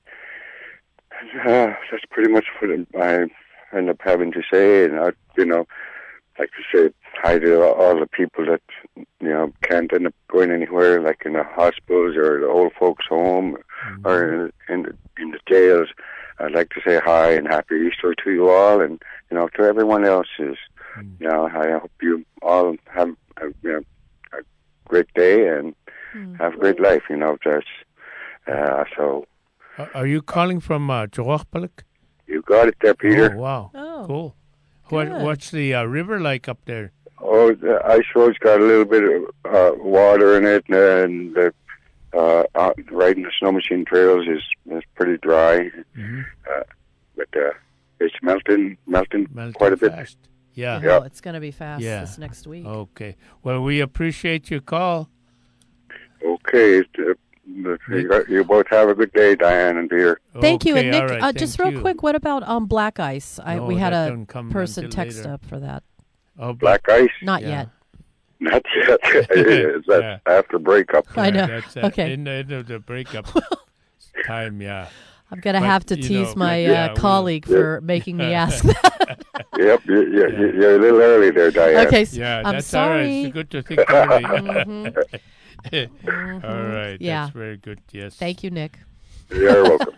uh, that's pretty much what I end up having to say. And I, you know, like to say hi to all the people that you know can't end up going anywhere, like in the hospitals or the old folks' home mm-hmm. or in, in the in the jails. I'd like to say hi and happy Easter to you all, and you know to everyone else. Is mm-hmm. you know I hope you all have a, you know, a great day and mm-hmm. have a great life. You know, just uh, so. Are you calling from uh, Joachpalik? You got it there, Peter. Oh, wow. Oh, cool. What, what's the uh, river like up there? Oh, the ice road's got a little bit of uh, water in it, and the uh, uh, riding the snow machine trails is, is pretty dry. Mm-hmm. Uh, but uh, it's melting, melting, melting quite a bit. Fast. Yeah. yeah. Oh, it's going to be fast yeah. this next week. Okay. Well, we appreciate your call. Okay. Uh, You, you both have a good day, Diane and Peter. Thank okay, you. And Nick, right, uh, just real you. quick, what about um, black ice? I, no, we had a person text later. up for that. Oh, black ice? Not yeah. yet. Not yet. Is that yeah. after breakup? I know. That's, uh, okay. In the end of the breakup time, yeah. I'm going to but, have to tease know, my yeah, uh, colleague we'll, for making me ask that. Yep, you're, you're, yeah. you're a little early there, Diane. Okay, yeah, I'm that's sorry. All right. It's good to think early. mm-hmm. mm-hmm. All right, yeah. that's very good, yes. Thank you, Nick. You're welcome.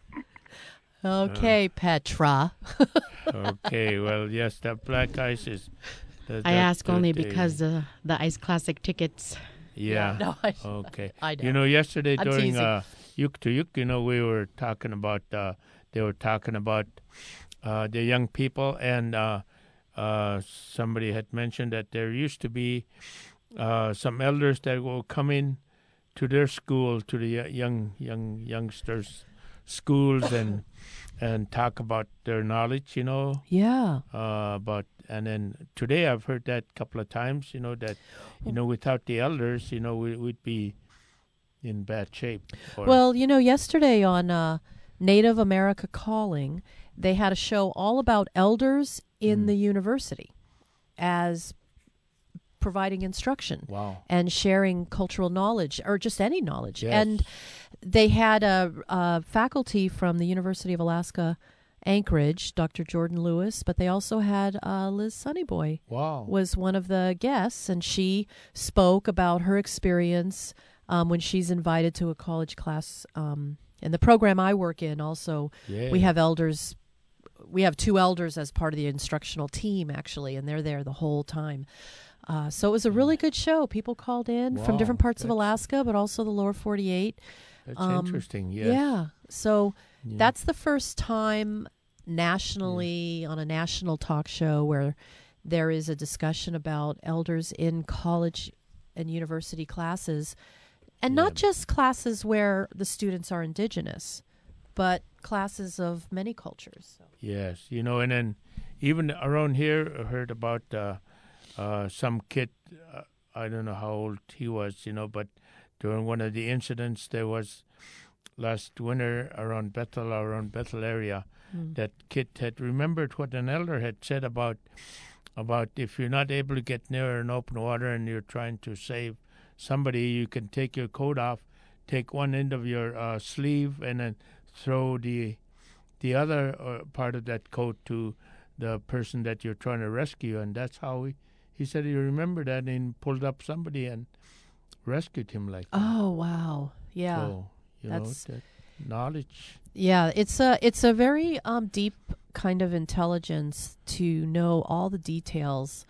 Okay, uh, Petra. Okay, well, yes, that black ice is... The, I ask the, only the, because the the Ice Classic tickets. Yeah. No, I, okay. I don't. You know, yesterday I'm during teasing. uh, Yuk to Yuk, you know, we were talking about, uh, they were talking about uh, the young people, and uh, uh, somebody had mentioned that there used to be uh, some elders that will come in to their school, to the young young youngsters' schools, and and talk about their knowledge, you know. Yeah. Uh, about and then today I've heard that a couple of times, you know, that you know without the elders, you know, we, we'd be in bad shape. Or well, you know, yesterday on uh, Native America Calling, they had a show all about elders in mm. the university as providing instruction wow. and sharing cultural knowledge or just any knowledge. Yes. And they had a, a faculty from the University of Alaska Anchorage, Doctor Jordan Lewis, but they also had uh, Liz Sunnyboy wow. was one of the guests, and she spoke about her experience um, when she's invited to a college class. Um, in the program I work in also, yeah. we have elders. We have two elders as part of the instructional team, actually, and they're there the whole time. Uh, so it was a really good show. People called in wow, from different parts of Alaska, but also the lower forty-eight. That's um, interesting, yes. Yeah. So yeah. that's the first time nationally yeah. on a national talk show where there is a discussion about elders in college and university classes, and yeah. not just classes where the students are indigenous, but classes of many cultures. So. Yes, you know, and then even around here, I heard about uh, uh, some kid, uh, I don't know how old he was, you know, but during one of the incidents there was last winter around Bethel, around Bethel area, mm. that kid had remembered what an elder had said about about if you're not able to get near an open water and you're trying to save somebody, you can take your coat off, take one end of your uh, sleeve, and then throw the the other uh, part of that coat to the person that you're trying to rescue, and that's how he, he said he remembered that and pulled up somebody and rescued him like that. Oh, wow. Yeah. So, you that's, know, that knowledge. Yeah, it's a, it's a very um, deep kind of intelligence to know all the details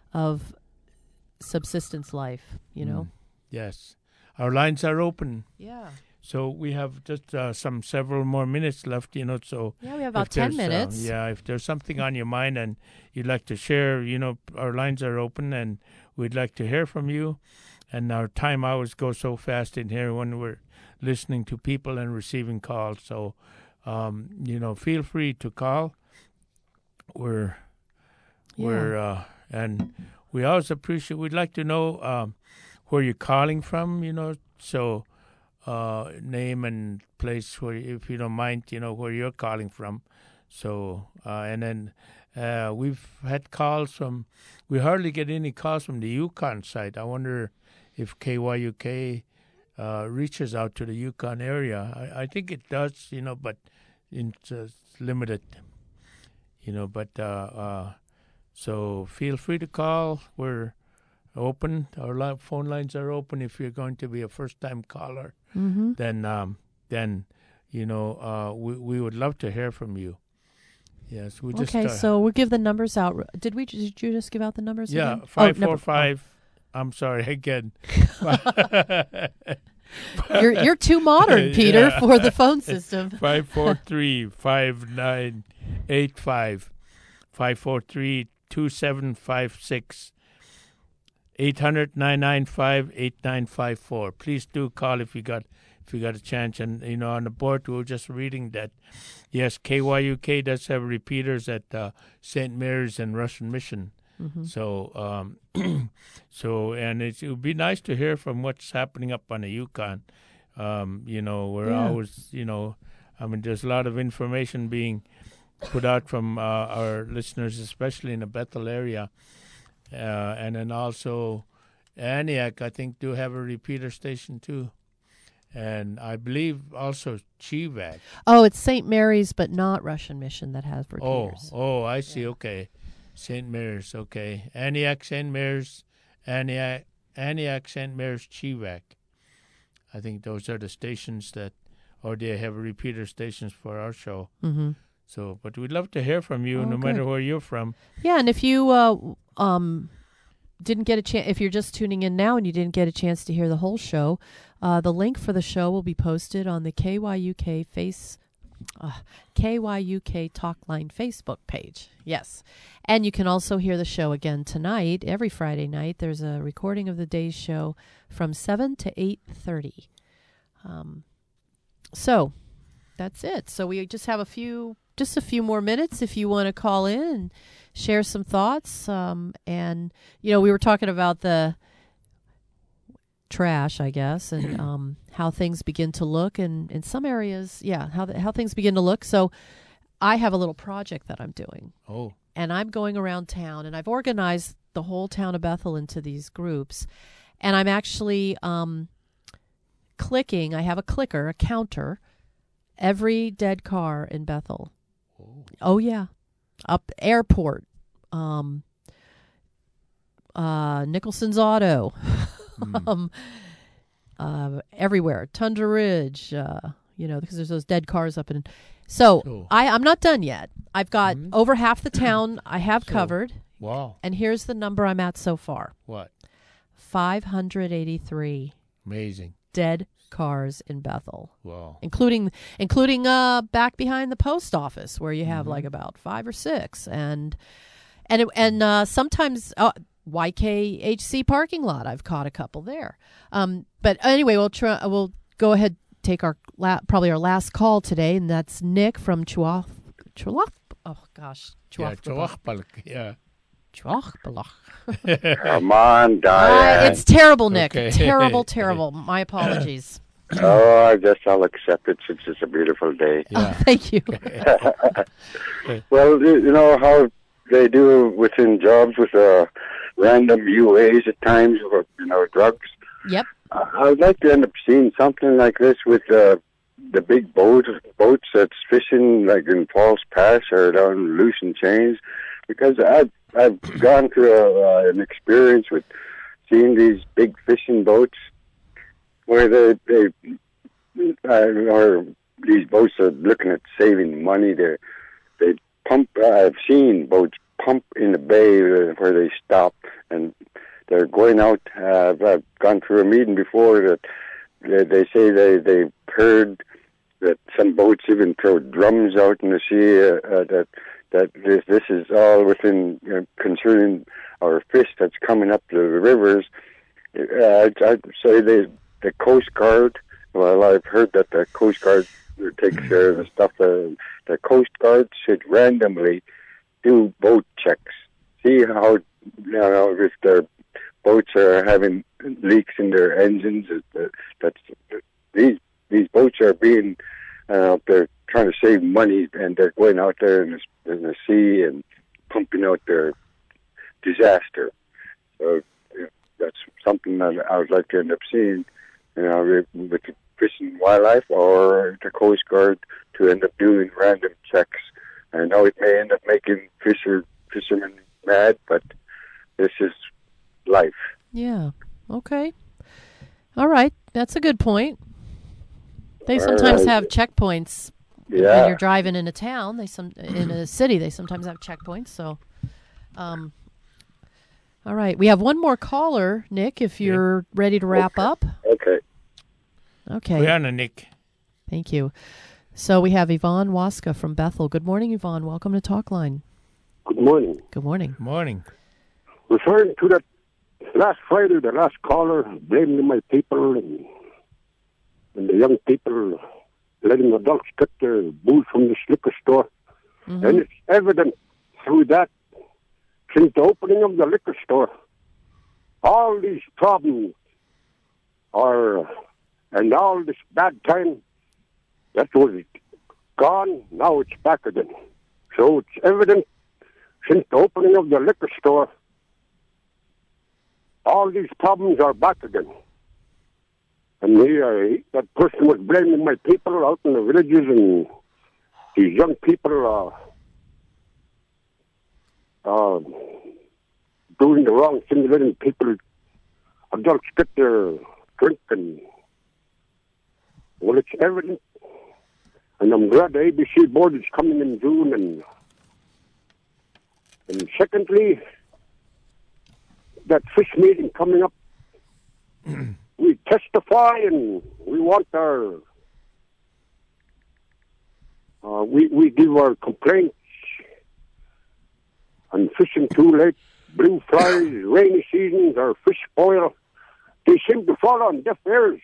of subsistence life, you know? Mm. Yes. Our lines are open. Yeah. So we have just uh, some several more minutes left, you know, so... Yeah, we have about ten minutes. Uh, yeah, if there's something on your mind and you'd like to share, you know, our lines are open and we'd like to hear from you. And our time hours go so fast in here when we're listening to people and receiving calls. So, um, you know, feel free to call. We're, Yeah. we're, uh, and we always appreciate, we'd like to know um, where you're calling from, you know, so uh, name and place where, if you don't mind, you know, where you're calling from. So, uh, and then uh, we've had calls from, we hardly get any calls from the Yukon side. I wonder if K Y U K uh, reaches out to the Yukon area. I, I think it does, you know, but it's uh, limited, you know, but uh, uh, so feel free to call. We're open. Our li- phone lines are open. If you're going to be a first-time caller, Mhm. then, um, then you know, uh, we, we would love to hear from you. Yes, we just Okay, uh, so we'll give the numbers out. Did we? Did you just give out the numbers? yeah, again? five Oh, never- four five. I'm sorry again. You're you're too modern, Peter, Yeah. for the phone system. Five four three five nine eight five, five four three two seven five six, eight hundred nine nine five eight nine five four. Please do call if you got if you got a chance. And you know, on the board we were just reading that yes, K Y U K does have repeaters at uh, Saint Mary's and Russian Mission. Mhm. So, um, so, and it's, it would be nice to hear from what's happening up on the Yukon. Um, you know, we're Yeah. always, you know, I mean, there's a lot of information being put out from uh, our listeners, especially in the Bethel area, uh, and then also Aniak, I think, do have a repeater station too, and I believe also Chivak. Oh, it's Saint Mary's, but not Russian Mission that has Oh, repeaters. oh, I see. Okay, Saint Mary's. Okay, Aniak, Saint Mary's, Aniak, Aniak, Saint Mary's, Chivak. I think those are the stations that, or they have repeater stations for our show. Mhm. So, but we'd love to hear from you, Oh, no good. matter where you're from. Yeah, and if you uh, um, didn't get a chance, if you're just tuning in now and you didn't get a chance to hear the whole show, uh, the link for the show will be posted on the K Y U K face, uh, K Y U K Talkline Facebook page. Yes, and you can also hear the show again tonight. Every Friday night, there's a recording of the day's show from seven to eight thirty. Um, so that's it. So we just have a few. Just a few more minutes if you want to call in and share some thoughts. Um, and, you know, we were talking about the trash, I guess, and um, how things begin to look. And in some areas, yeah, how the, how things begin to look. So I have a little project that I'm doing. Oh. And I'm going around town, and I've organized the whole town of Bethel into these groups. And I'm actually um, clicking. I have a clicker, a counter, every dead car in Bethel. Oh yeah, up airport, um, uh, Nicholson's Auto, Mm. um, uh, everywhere, Tundra Ridge. Uh, you know, because there's those dead cars up in. So Oh. I I'm not done yet. I've got Mhm. over half the town I have So, covered. wow. And here's the number I'm at so far: What? five hundred eighty-three Amazing. dead cars in Bethel. Wow. Including including uh back behind the post office where you have Mhm. like about five or six, and and it, and uh sometimes uh, Y K H C parking lot, I've caught a couple there. Um but anyway, we'll try we'll go ahead take our la- probably our last call today, and that's Nick from Chuach Chuach oh gosh Yeah, Chuach Chuachpalak, yeah. Come on, Uh, Diane. it's terrible, Nick. Okay. Terrible, terrible. My apologies. Oh, I guess I'll accept it since it's a beautiful day. Yeah. Thank you. Well, you you know how they do within jobs with uh, random U As at times, or you know, drugs. Yep. I I would like to end up seeing something like this with uh, the big boat boats that's fishing, like in Falls Pass or down Loose and Chains, because I've I've gone through a, uh, an experience with seeing these big fishing boats where they they uh, or these boats are looking at saving money. They they pump. Uh, I've seen boats pump in the bay where they stop, and they're going out. Uh, I've, I've gone through a meeting before that they, they say they they've heard that some boats even throw drums out in the sea. Uh, uh, that that this this is all within uh, concerning our fish that's coming up the rivers. Uh, I'd, I'd say they, the Coast Guard Well, I've heard that the Coast Guard takes care of the stuff. Uh, the Coast Guard should randomly do boat checks. See how, you know, if their boats are having leaks in their engines. Uh, that's these these boats are being uh, they're trying to save money, and they're going out there in the, in the sea and pumping out their disaster. So you know, that's something that I would like to end up seeing, you know, with the Fish and Wildlife or the Coast Guard to end up doing random checks. I know it may end up making fisher fishermen mad, but this is life. Yeah. Okay. All right. That's a good point. They All sometimes right. have checkpoints Yeah. when you're driving in a town. They some in a city. They sometimes have checkpoints. So, um, all right. We have one more caller, Nick. If you're ready to wrap Okay. up. Okay. Okay. Rihanna, Nick. Thank you. So we have Yvonne Waska from Bethel. Good morning, Yvonne. Welcome to Talkline. Good morning. Good morning. Morning. Referring to that last Friday, the last caller blaming my people and, and the young people letting adults get their booze from the liquor store. Mm-hmm. And it's evident through that since the opening of the liquor store, all these problems are, and all this bad time, that was gone, now it's back again. So it's evident since the opening of the liquor store, all these problems are back again. And he, uh, that person was blaming my people out in the villages, and these young people uh, uh, doing the wrong thing, letting people, adults get their drink. And, well, it's evident. And I'm glad the A B C board is coming in June. And, and secondly, that fish meeting coming up, we testify and we want our, uh, we, we give our complaints on fishing too late, blue flies, rainy seasons, our fish spoil. They seem to fall on deaf ears.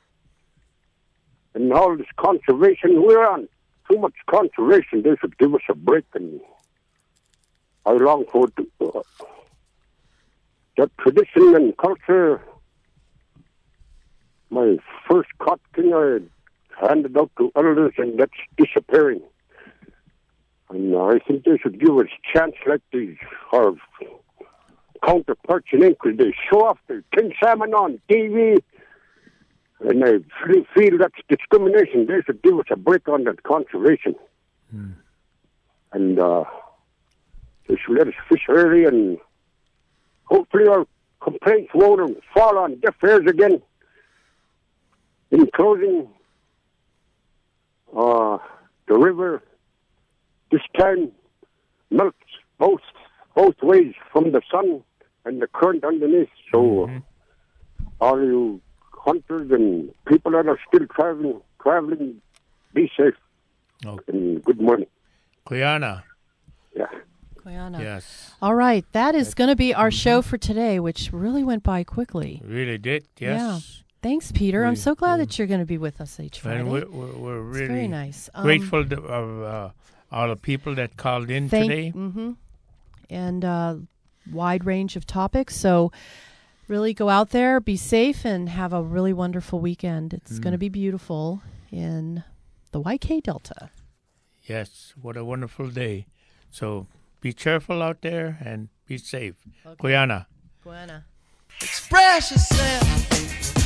And all this conservation, we're on too much conservation. They should give us a break. And I long for it to, uh, that tradition and culture. My first cod king I handed out to elders, and that's disappearing. And uh, I think they should give us a chance like these, our counterparts in England. They show off their king salmon on T V, and I really feel that's discrimination. They should give us a break on that conservation. Hmm. And uh, they should let us fish early, and hopefully our complaints won't fall on deaf ears again. In closing, uh, the river this time melts both both ways from the sun and the current underneath. So, mm-hmm. all you hunters and people that are still traveling, traveling, be safe. Okay. And good morning. Kuyana. Yeah. Kuyana. Yes. All right. That is going to be our show for today, which really went by quickly. Really did, yes. Yeah. Thanks, Peter. We, I'm so glad that you're going to be with us each Friday. And we're, we're, we're really it's very nice. Um, grateful to uh, all the people that called in thank, today. Mm-hmm. And uh, wide range of topics. So really go out there, be safe, and have a really wonderful weekend. It's mm. going to be beautiful in the Y K Delta. Yes, what a wonderful day. So be careful out there and be safe. Okay. Kuyana. Kuyana. Express yourself.